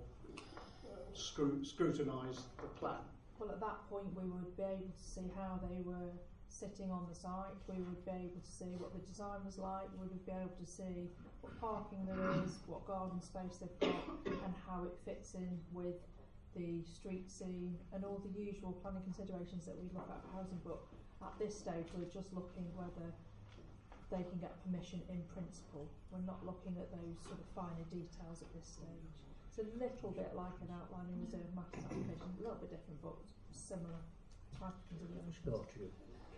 scrutinise the plan. Well, at that point we would be able to see how they were sitting on the site, we would be able to see what the design was like, we would be able to see what parking there is, what garden space they've got, and how it fits in with the street scene and all the usual planning considerations that we look at for housing. But at this stage we're just looking whether they can get permission in principle. We're not looking at those sort of finer details at this stage. It's a little bit like an outlining reserve matters application, a little bit different but similar type of considerations.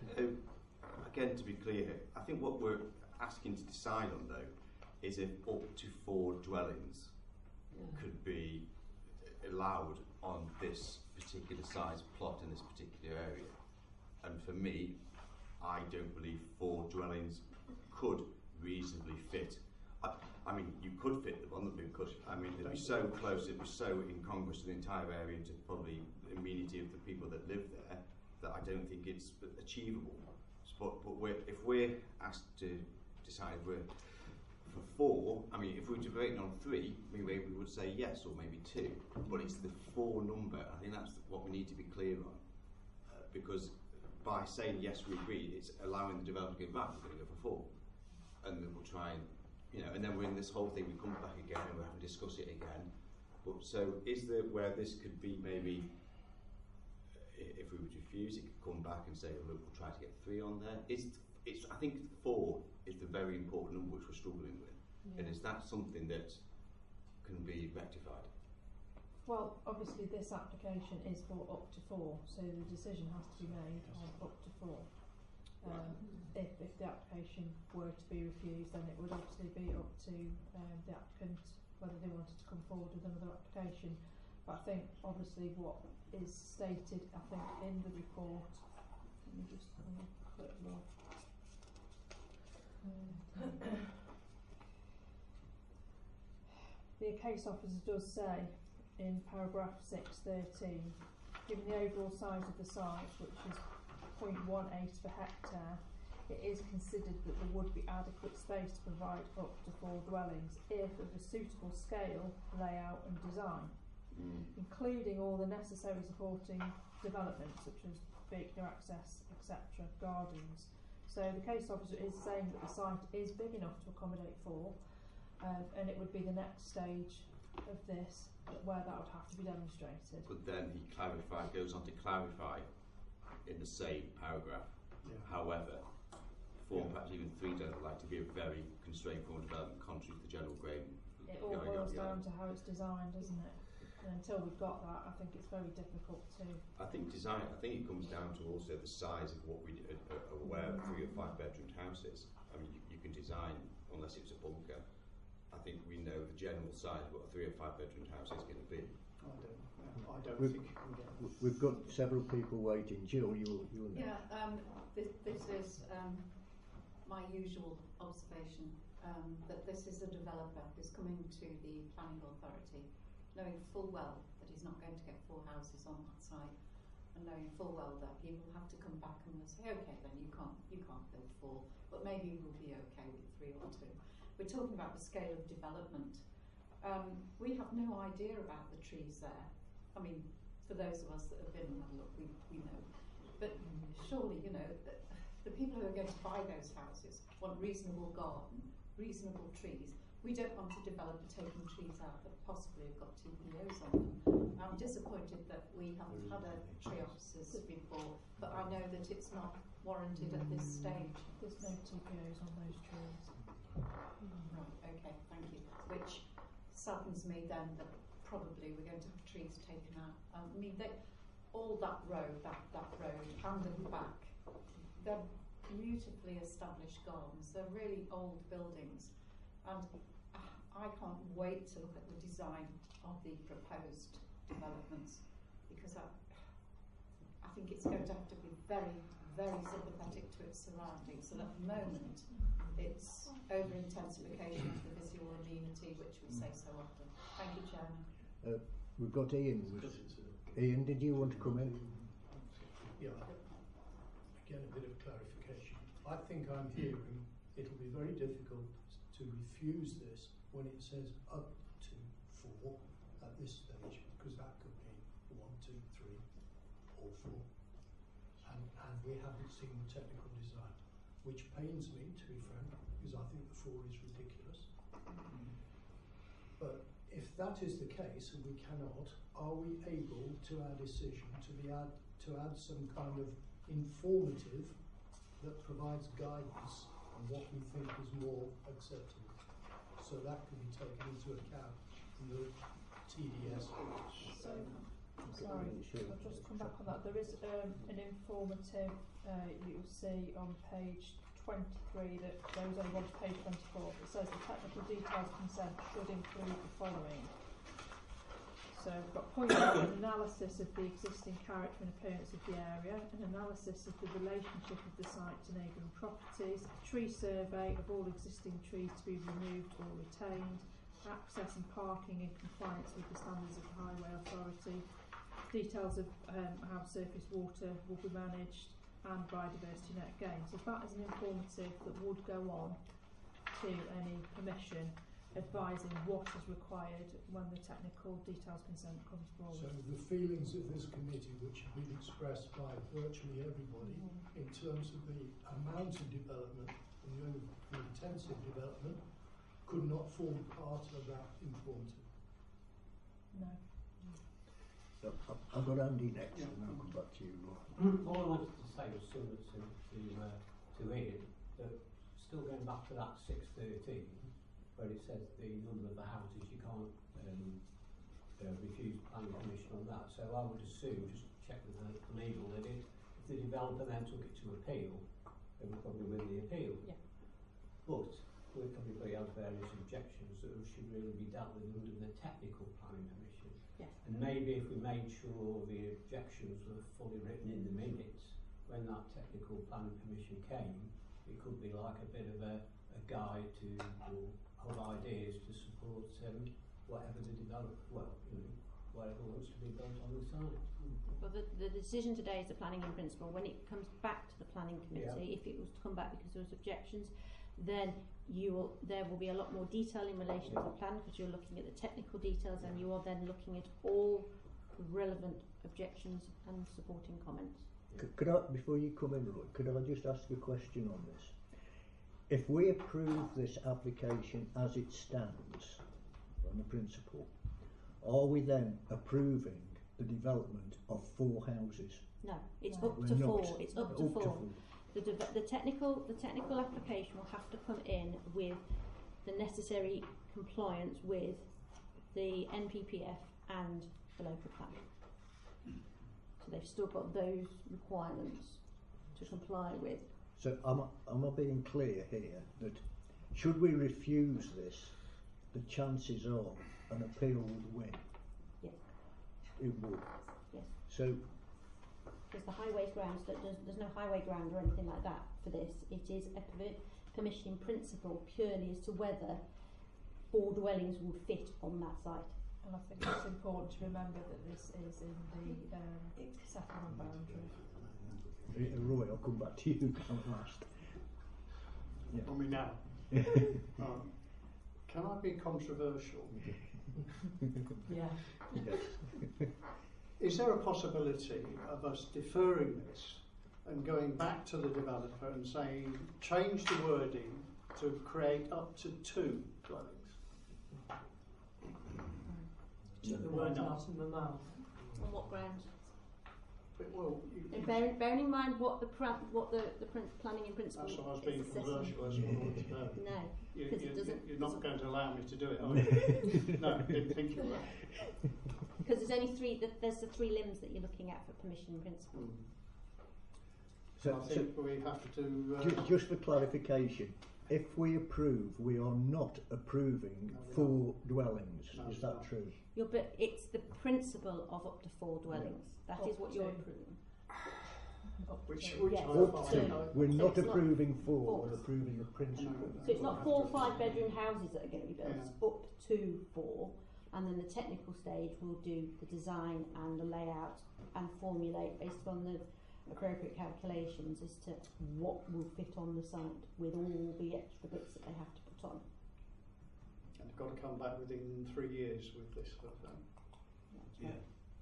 Again, to be clear, I think what we're asking to decide on though is if up to 4 dwellings could be allowed on this particular size plot in this particular area. And for me, I don't believe 4 dwellings could reasonably fit. I mean, you could fit them on the blue cut. I mean, they'd be so close, it was so incongruous to the entire area and to probably the amenity of the people that live there that I don't think it's achievable. But if we're asked to decide we're for 4, I mean, if we were debating on 3, maybe we would say yes or maybe 2. But it's the 4 number. I think that's what we need to be clear on, because by saying yes, we agree, it's allowing the developer to go back. We're going to go for 4, and then we'll try and and then we're in this whole thing. We come back again and we have to discuss it again. But so, is there where this could be maybe? If we were to refuse, it could come back and say, oh, look, we'll try to get 3 on there. I think 4 is the very important number which we're struggling with. And is that something that can be rectified? Well, obviously this application is for up to 4, so the decision has to be made on up to 4. If the application were to be refused, then it would obviously be up to the applicant whether they wanted to come forward with another application. But I think obviously what is stated, I think, in the report, let me just have a quick look. The case officer does say in paragraph 6.13, given the overall size of the site, which is 0.18 per hectare, it is considered that there would be adequate space to provide up to 4 dwellings if of a suitable scale, layout and design, including all the necessary supporting developments such as vehicular access, etc., gardens. So the case officer is saying that the site is big enough to accommodate 4, and it would be the next stage of this where that would have to be demonstrated. But then he goes on to clarify in the same paragraph. However, 4 and perhaps even 3 don't like to be a very constrained form of development contrary to the general grain. It all boils down to how it's designed, doesn't it? And until we've got that, I think it's very difficult to. I think it comes down to also the size of what we are aware of 3 or 5 bedroomed houses. I mean, you can design, unless it's a bunker. I think we know the general size of what a 3 or 5 bedroomed house is going to be. I don't think you can get. We've got several people waiting. Jill, you'll know. Yeah, this is my usual observation, that this is a developer who's coming to the planning authority knowing full well that he's not going to get 4 houses on that site, and knowing full well that he will have to come back and will say, okay, then you can't build 4, but maybe we'll be okay with 3 or 2. We're talking about the scale of development. We have no idea about the trees there. I mean, for those of us that have been and had a look, we know. But surely, the people who are going to buy those houses want reasonable garden, reasonable trees. We don't want to develop taking trees out that possibly have got TPOs on them. I'm disappointed that we haven't had a tree officer's report, but I know that it's not warranted at this stage. There's no TPOs on those trees. Right, okay, thank you. Which saddens me then that probably we're going to have trees taken out. I mean, all that road and the back, they're beautifully established gardens. They're really old buildings, and I can't wait to look at the design of the proposed developments, because I think it's going to have to be very, very sympathetic to its surroundings. And at the moment, it's over-intensification of the visual amenity, which we say so often. Thank you, Chairman. We've got Ian. Ian, did you want to come in? Yeah, again, a bit of clarification. I think I'm hearing it'll be very difficult to refuse this when it says up to 4 at this stage, because that could mean 1, 2, 3 or 4. And we haven't seen the technical design, which pains me, to be frank, because I think the 4 is ridiculous. But if that is the case, and we cannot, are we able to our decision to add some kind of informative that provides guidance on what we think is more acceptable? So that can be taken into account in the TDS. So, sorry, I'll just come back on that. There is an informative, you'll see on page 23 that goes over on to page 24. It says the technical details consent should include the following. So we've got point 1, an analysis of the existing character and appearance of the area, an analysis of the relationship of the site to neighbouring properties, a tree survey of all existing trees to be removed or retained, access and parking in compliance with the standards of the Highway Authority, details of how surface water will be managed, and biodiversity net gain. So that is an informative that would go on to any permission advising what is required when the technical details consent comes forward. So the feelings of this committee, which have been expressed by virtually everybody in terms of the amount of development and the intensive development, could not form part of that informative. No. I've got Andy next, and I'll come back to you, Roy. All I wanted to say was similar to Ian, that still going back to that 613, where it says the number of the houses, you can't refuse planning permission on that. So I would assume, just check with the legal, that if the developer then took it to appeal, they would probably win the appeal. Yeah. But everybody has various objections that should really be dealt with under the technical planning permission. Yes. And maybe if we made sure the objections were fully written in the minutes when that technical planning permission came, it could be like a bit of a guide to of ideas to support whatever the developer, whatever wants to be built on the site. Well, the decision today is the planning in principle. When it comes back to the planning committee, if it was to come back because there was objections, then there will be a lot more detail in relation to the plan, because you're looking at the technical details and you are then looking at all relevant objections and supporting comments. Could I, before you come in, Roy, could I just ask a question on this? If we approve this application as it stands, on the principle, are we then approving the development of 4 houses? No, it's No. up to We're 4. not. It's up to 4. The technical application will have to come in with the necessary compliance with the NPPF and the local plan. So they've still got those requirements to comply with. So am I being clear here that should we refuse this, the chances are an appeal would win? Yes. It would. Yes. So Because the highways grounds, there's no highway ground or anything like that for this. It is a permission in principle purely as to whether 4 dwellings would fit on that site. And I think it's important to remember that this is in the settlement boundary. Roy, I'll come back to you at last. Yeah. On me now. Can I be controversial? Yeah. Yes. Is there a possibility of us deferring this and going back to the developer and saying, change the wording to create up to 2 dwellings? Took the words out of my mouth. On what grounds? Well, And bearing in mind what the planning in principle. that's what I was being assessing. controversial, that's what I wanted to know. No, because it doesn't. You're not going to allow me to do it, are you? No, didn't think you were. Because there's only 3. There's the 3 limbs that you're looking at for permission in principle. So I think we have to. Just for clarification, if we approve, we are not approving 4 dwellings. No, Is that true? But it's the principle of up to 4 dwellings. That is what you're approving. Which Yes. Up to. We're So not it's not approving 4, four. we're approving the principle. So it's not 4 or 5 bedroom houses that are going to be built. It's up to 4, and then the technical stage will do the design and the layout and formulate based on the appropriate calculations as to what will fit on the site with all the extra bits that they have to put on. And they've got to come back within 3 years with this sort of thing. Yeah.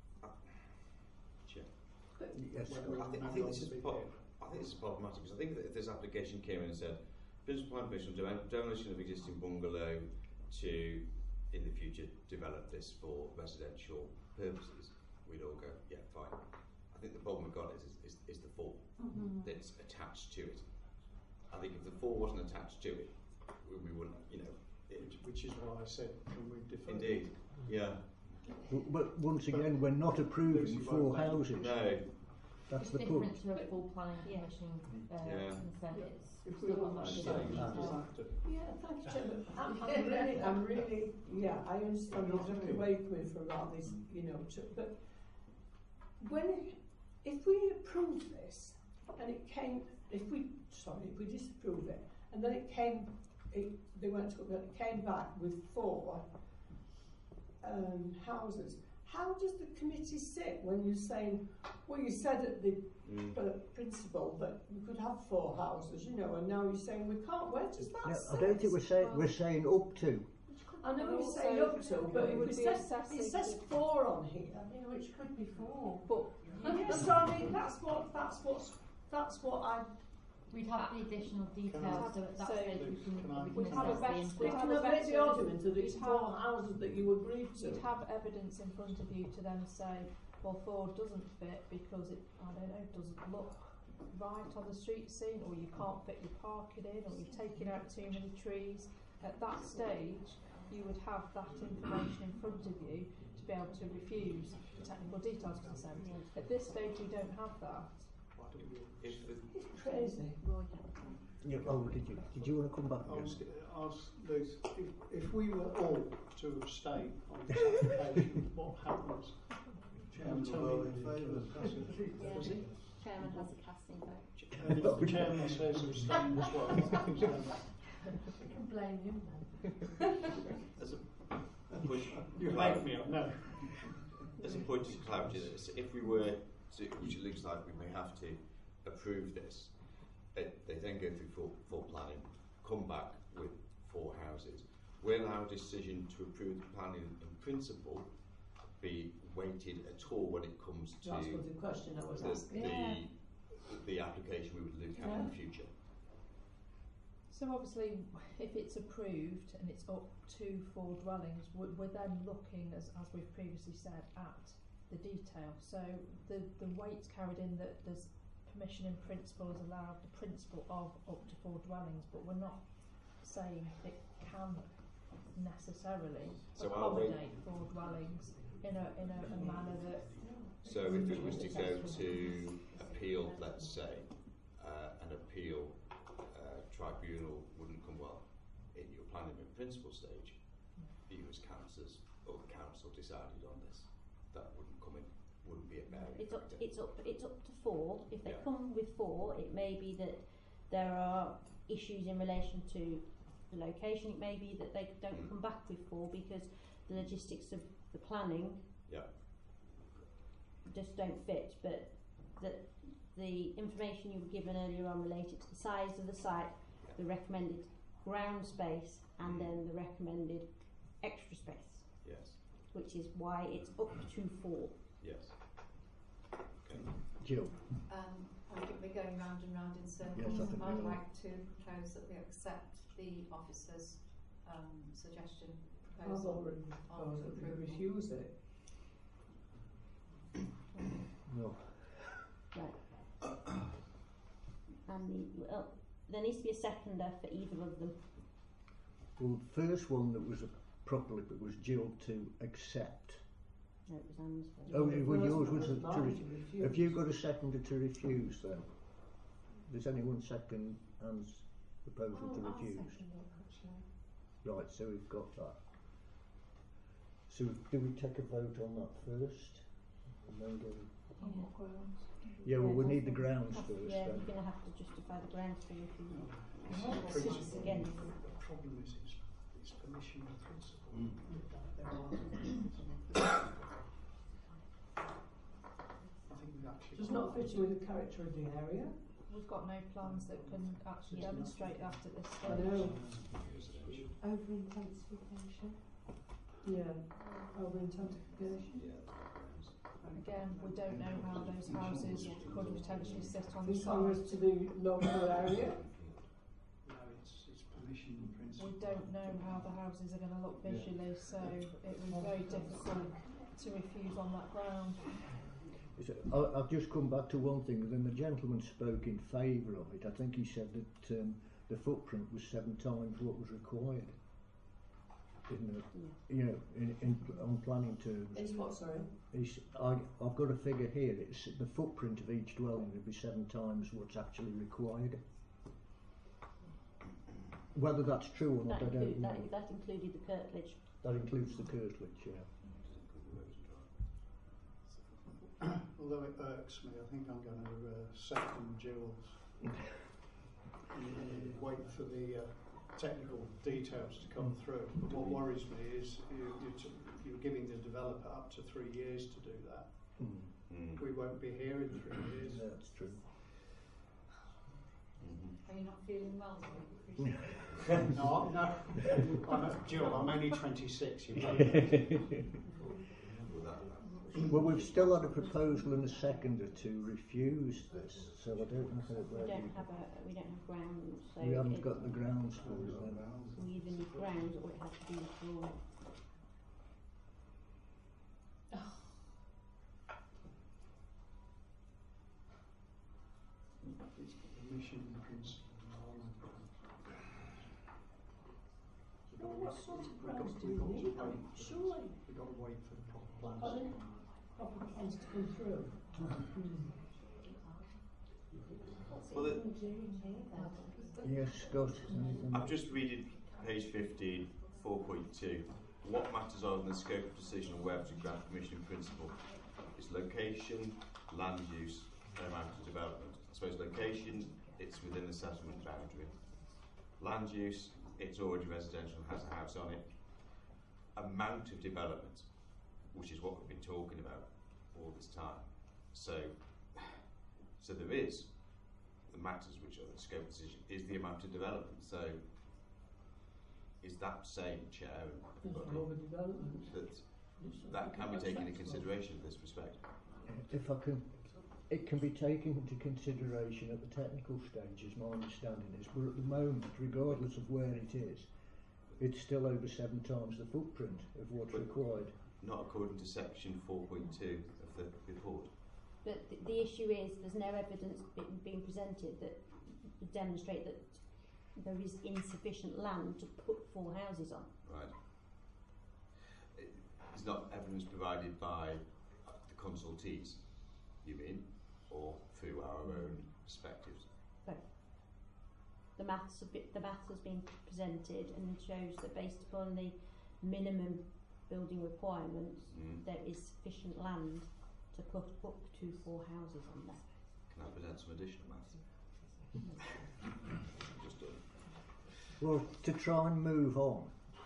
Sure. Yes. Well, I think this is problematic because I think that if this application came in and said principal plan permission demolition of existing bungalow to in the future develop this for residential purposes, we'd all go, yeah, fine. I think the problem we've got is the fall that's attached to it. I think if the fall wasn't attached to it, we wouldn't, you know. Which is why I said, can we defer? Indeed, yeah. But once again, we're not approving 4 houses. No. That's it's the different point. to a full planning commission consent. If It's we still were got that saying, difference. does that do? Yeah, thanks, Chairman. I'm really, yeah, I understand exactly where you're coming from about this, you know, but if we approve this and it came, if we disapprove it and then it came back with 4 houses, how does the committee sit when you're saying, well, you said at the principle that we could have 4 houses, you know, and now you're saying we can't. Where does that sit? I don't think we're saying up to. I know you're saying up to, but it says 4 on here, you know, which could be 4. But yes, so I mean that's what I. We'd have the additional details, so at that stage we can assess the impact. We can make the argument that it's 4 houses that you agreed to. You'd have evidence in front of you to then say, well, 4 doesn't fit because it, I don't know, doesn't look right on the street scene, or you can't fit your parking in, or you've taken out too many trees. At that stage, you would have that information in front of you to be able to refuse the technical details consent. At this stage, we don't have that. It's crazy. Yeah, did you want to come back again? Ask Liz, if we were all to abstain on this application, what happens? Chairman will vote in favour of passing. Yeah. Chairman has a casting vote. And if the chairman says abstain as well, what happens then? We can blame him then. As a point, You make me up, no. As a point of clarity, if we were to, which it looks like we may have to approve this, they then go through full planning, come back with 4 houses. Will our decision to approve the planning in principle be weighted at all when it comes to That's what the question I was asking. the application we would look at in the future? So obviously, if it's approved and it's up to 4 dwellings, we're then looking, as we've previously said, at the detail. So the weight's carried in that there's permission in principle has allowed the principle of up to 4 dwellings, but we're not saying it can necessarily accommodate 4 dwellings in a manner that. So if it was to go to appeal, let's say, an appeal tribunal wouldn't come in your planning in principle stage. You as councillors or the council decided on this, that wouldn't be a bearing. It's up to 4. If they come with 4, it may be that there are issues in relation to the location. It may be that they don't come back with 4 because the logistics of the planning just don't fit. But the information you were given earlier on related to the size of the site, the recommended ground space, and then the recommended extra space. Yes. Which is why it's up to 4. Yes. Okay. Jill. I think we're going round and round in circles. Yes, I think we I'd are. like to propose that we accept the officer's suggestion, I've proposal already on proposed that we approval. refuse it. No. Right. And there needs to be a seconder for either of them. Well, the first one that was properly, but was Jill to accept. No, it was Anne's first. Oh, well, yours was mine to refuse. have you got a seconder to refuse then? Does anyone second Anne's proposal to refuse? Right, so we've got that. So do we take a vote on that first? And then go... Yeah, well, we need the grounds first Yeah, then. you're going to have to justify the grounds for refusal. Principle. Again. The problem is it's permission in principle. I think we actually. Does not fit in with the character of the area. We've got no plans that can actually demonstrate that at this I stage. know. Over intensification. Yeah. Over intensification. Again, we don't know how those houses could potentially sit on the This one site. was to the local area. No, it's permission in principle. We don't know how the houses are going to look visually, so it was very difficult to refuse on that ground. I've just come back to one thing. Then the gentleman spoke in favour of it. I think he said that the footprint was 7 times what was required. You know, on planning terms. It's what, sorry? I've got a figure here. It's the footprint of each dwelling would be 7 times what's actually required. Whether that's true or not, I don't know. That included the curtilage. That includes the curtilage, yeah. Although it irks me, I think I'm going to second Jules. Wait for the technical details to come through. But what worries me is you're giving the developer up to 3 years to do that. We won't be here in 3 years. Yeah, that's true. Are you not feeling well? No. Jill, I'm only 26. You know. Well, we've still had a proposal and a seconder to refuse this, so I don't know how We don't have grounds. So we haven't got the grounds for it. We either need grounds or it has to be withdrawn. It's permission in principle. Well, what sort of grounds do we need? Surely. We've got to wait for the proper plans. Are there proper plans to come through? Well, Yes, Scott. I'm just reading page 15, 4.2. What matters are in the scope of decision on whether to grant permission in principle is location, land use, and amount of development. I suppose location, it's within the settlement boundary. Land use, it's already residential and has a house on it. Amount of development, which is what we've been talking about all this time. So there is the matters which are the scope of decision is the amount of development. So is that saying, Chair, that can be taken into consideration in this respect? If I can, it can be taken into consideration at the technical stage, as my understanding is, but at the moment, regardless of where it is, it's still over 7 times the footprint of what's required. Not according to section 4.2 of the report. But the issue is there's no evidence being presented that would demonstrate that there is insufficient land to put 4 houses on. Right. It's not evidence provided by the consultees, you mean, or through our own perspectives? Both. The maths has been presented and shows that based upon the minimum building requirements, there is sufficient land to put up to 4 houses on there. Can I present some additional maths? Just done. Well, to try and move on,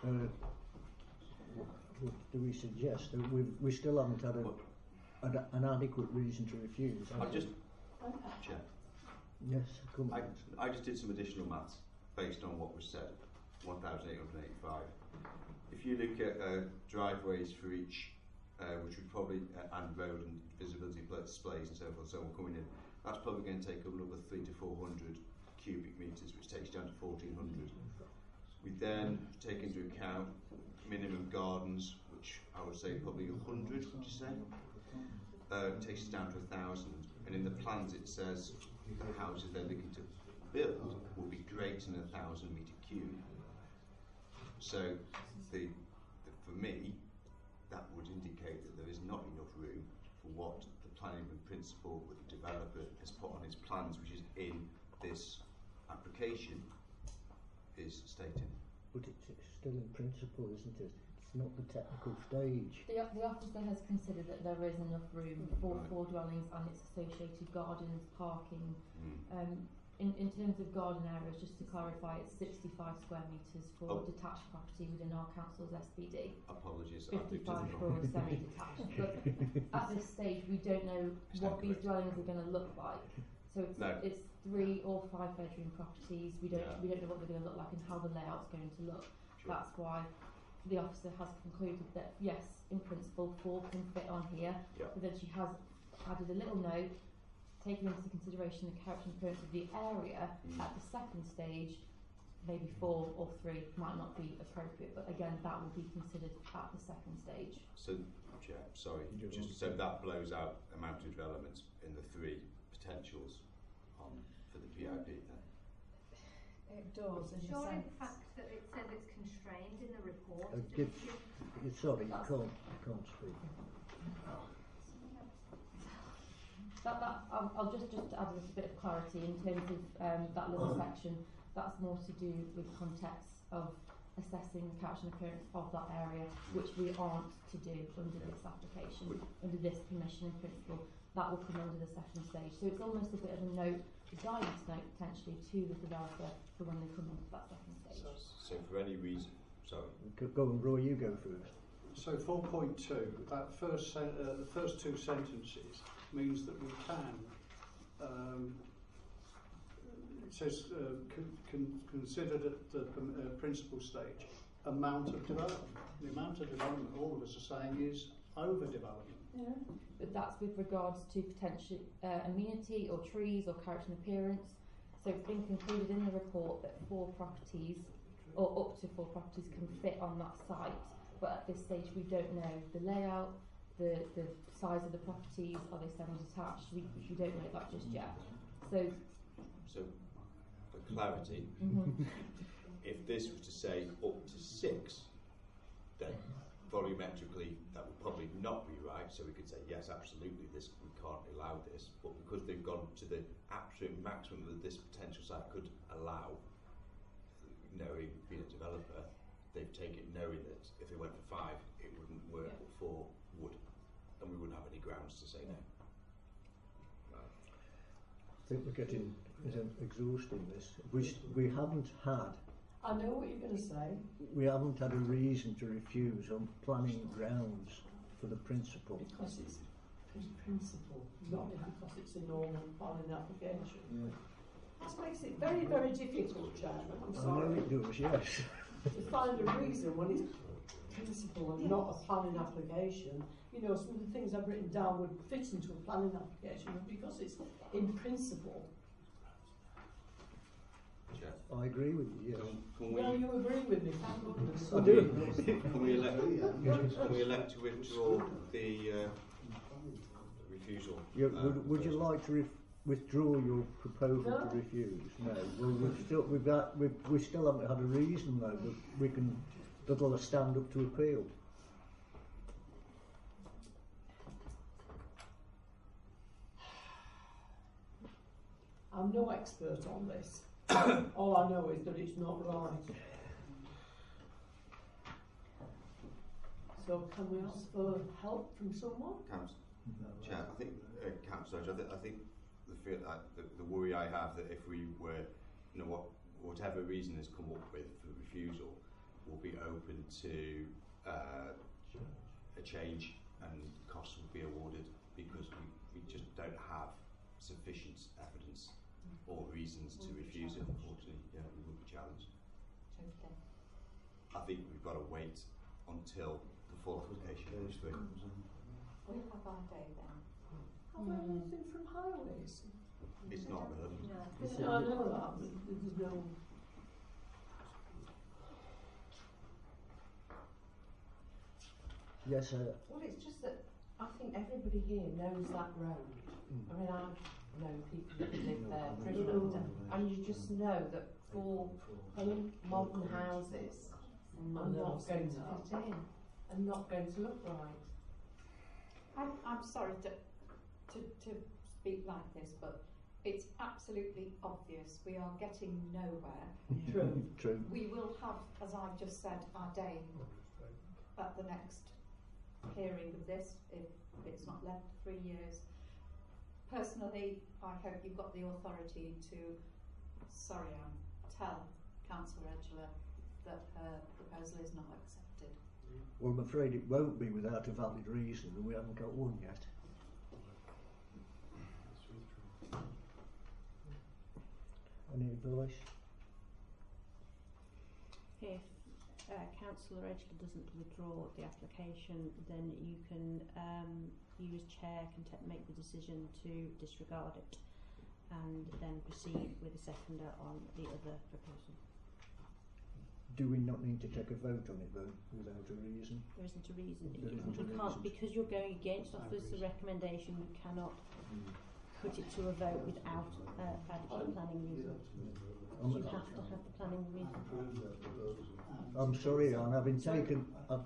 what do we suggest? We still haven't had an adequate reason to refuse. Chair. Yes, come on. I just did some additional maths based on what was said, 1,885. If you look at driveways for each, which would probably, and road and visibility displays and so forth, so on coming in, that's probably going to take another 300 to 400 cubic metres, which takes down to 1,400. We then take into account minimum gardens, which I would say probably 100, would you say? Takes us down to 1,000. And in the plans it says the houses they're looking to build will be greater than 1,000 metre cube. So for me, that would indicate that there is not enough room for what the planning in principle that the developer has put on his plans, which is in this application, is stating. But it's still in principle, isn't it? It's not the technical stage. The officer has considered that there is enough room for 4 dwellings and its associated gardens, parking. In terms of garden areas, just to clarify, it's 65 square metres for detached property within our council's SPD. Apologies, 55 for a semi-detached. But at this stage, we don't know what these dwellings are going to look like. So it's 3 or 5 bedroom properties. We don't know what they're going to look like and how the layout's going to look. Sure. That's why the officer has concluded that yes, in principle, 4 can fit on here. But then she has added a little note, taking into consideration the character and appearance of the area. At the second stage, maybe 4 or 3 might not be appropriate, but again, that will be considered at the second stage. So, Chair, sorry, just so that blows out amount of developments in the 3 potentials for the PIP then? It does, in Sure, the in sense. fact that it says it's constrained in the report. Sorry, you can't speak. I'll just add a little bit of clarity in terms of that little section. That's more to do with context of assessing the character and appearance of that area, which we aren't to do under this application, under this permission in principle. That will come under the second stage. So it's almost a bit of a note, a guidance note potentially to the developer for when they come into that second stage. So for any reason, sorry. Go on, Roy, you go first. So 4.2, that the first 2 sentences means that we can, it says considered at the principal stage, amount of development. The amount of development all of us are saying is overdevelopment. Yeah. But that's with regards to potential amenity or trees or character and appearance. So it's been concluded in the report that 4 properties or up to 4 properties can fit on that site. But at this stage we don't know the layout, the size of the properties, are they semi-detached? We don't know that just yet. So for clarity, if this was to say up to 6, then volumetrically that would probably not be right. So we could say yes, absolutely, we can't allow this. But because they've gone to the absolute maximum that this potential site could allow, knowing being a developer, they've taken knowing that if they went for 5, it wouldn't work, but 4 would, and we wouldn't have any grounds to say no. Right. I think we're getting exhausting this. We haven't had. I know what you're going to say. We haven't had a reason to refuse on planning grounds for the principle. Because it's in principle, not because it's a normal planning application. Yeah. This makes it very, very difficult, Chairman. I'm I sorry. know it does, yes. To find a reason when it's principle and not a planning application. You know, some of the things I've written down would fit into a planning application, but because it's in principle. I agree with you, yes. Well, you agree with me, thank goodness. I do. Can we elect to withdraw the refusal? Would you like to withdraw your proposal to refuse? No. Well, we still haven't had a reason though that'll stand up to appeal. I'm no expert on this. All I know is that it's not right. So can we ask for help from someone? Chair, I think, Councillor, I think the worry I have that if we were, whatever reason has come up with for refusal, will be open to a change and costs will be awarded because we just don't have sufficient evidence or reasons to refuse it. Unfortunately, we would be challenged. Okay. I think we've got to wait until the full application goes through. We'll have our day then. Have we anything from highways? It's not relevant. No, I know that, but there's no. Yes, sir. Well, it's just that I think everybody here knows that road. I mean, I've known people that live there pretty much, and you just know that 4 modern houses are not going to fit in and not going to look right. I'm sorry to speak like this, but it's absolutely obvious we are getting nowhere. True. True. We will have, as I've just said, our day at the next hearing of this, if it's not left 3 years. Personally, I hope you've got the authority to sorry Anne, tell Councillor Edgeler that her proposal is not accepted. Well, I'm afraid it won't be without a valid reason, and we haven't got one yet. Any advice? If Councillor Edgeler doesn't withdraw the application, then you can, you as chair can make the decision to disregard it and then proceed with a seconder on the other proposal. Do we not need to take a vote on it though, without a reason? There isn't a reason. There isn't You a can't, reason. because you're going against officer's recommendation, you cannot put it to a vote without adequate planning reason. You have to have the planning reason. I'm sorry, Anne, I've been taken.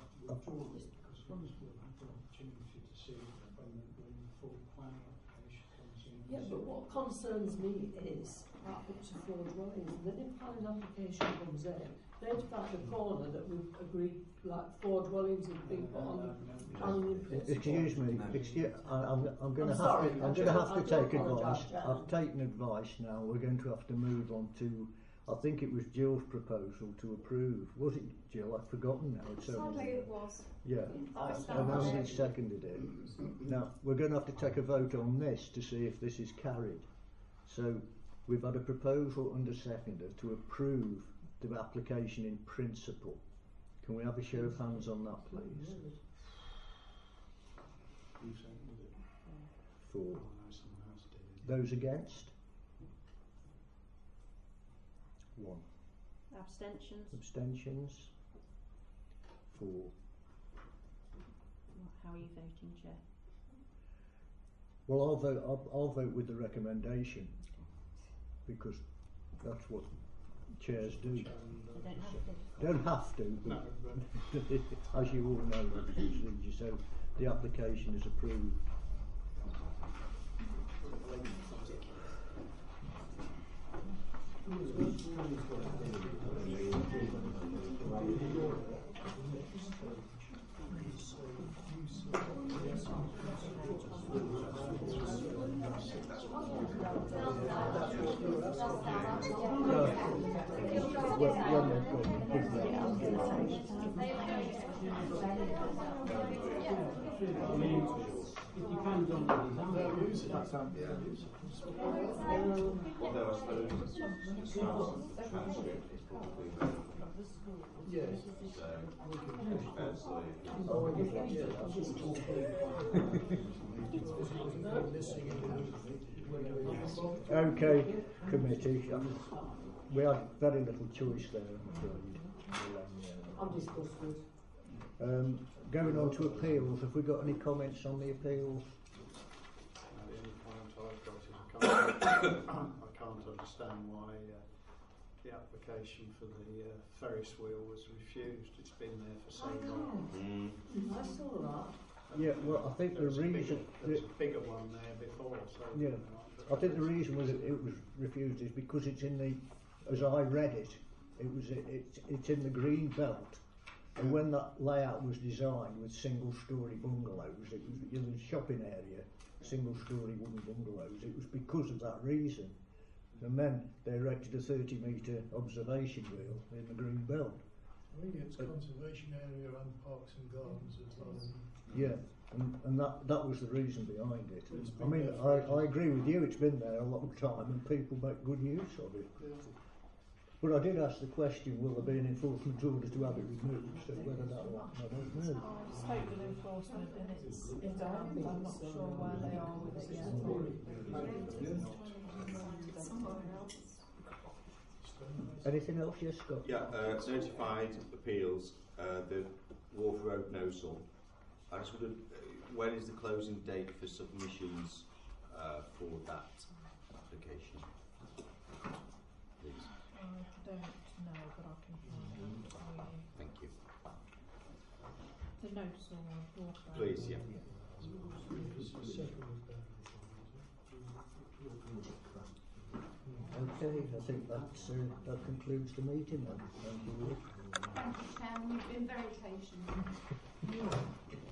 Yeah, but what concerns me is that up to 4 dwellings, and then if planning application comes in, they'd find a corner that we've agreed like 4 dwellings have been put on the planning in principle. Excuse me, I'm going to sorry, have to take apologise, advice. Jan. I've taken advice now. We're going to have to move on to, I think it was Jill's proposal to approve. Was it Jill? I've forgotten now. It's Sadly it was. Yeah, and Andy seconded it. Now, we're going to have to take a vote on this to see if this is carried. So, we've had a proposal and a seconder to approve the application in principle. Can we have a show of hands on that, please? Four. Those against? 1. Abstentions? Abstentions? 4. How are you voting, Chair? Well, I'll vote with the recommendation because that's what chairs do. You don't have to. Don't have to, but as you all know, so the application is approved. It depends on the design. That's Okay, committee. We had very little choice there, I'm afraid. I'm disgusted. Going on to appeals, have we got any comments on the appeals? The only comment I've got is I can't understand why the application for the Ferris wheel was refused. It's been there for so long. I saw that. Yeah, well, I think the reason... There's a bigger one there before, so... Yeah, I think the reason was it was refused is because it's in the, as I read it, it's in the green belt. And when that layout was designed with single-storey bungalows, it was in the shopping area, single-storey wooden bungalows, it was because of that reason. And then they erected a 30-metre observation wheel in the green belt. I think it's conservation area and parks and gardens as well. Yeah, and that was the reason behind it. I mean, I agree with you, it's been there a long time and people make good use of it. Yeah. But I did ask the question, will there be an enforcement order to have it removed? So whether that will happen, I don't know. I spoke with enforcement and it's done. I'm not sure where they are with it yet. Anything else? Yes, Scott? Yeah, certified appeals, the Wharf Road Nosal. I just wondered, when is the closing date for submissions for that application? Please. I don't know, but I can find out for you. Thank you. The notes or Wharf Road. Please, yeah. Okay, I think that concludes the meeting then. Thank you all. Thank you, Chairman. You've been very patient.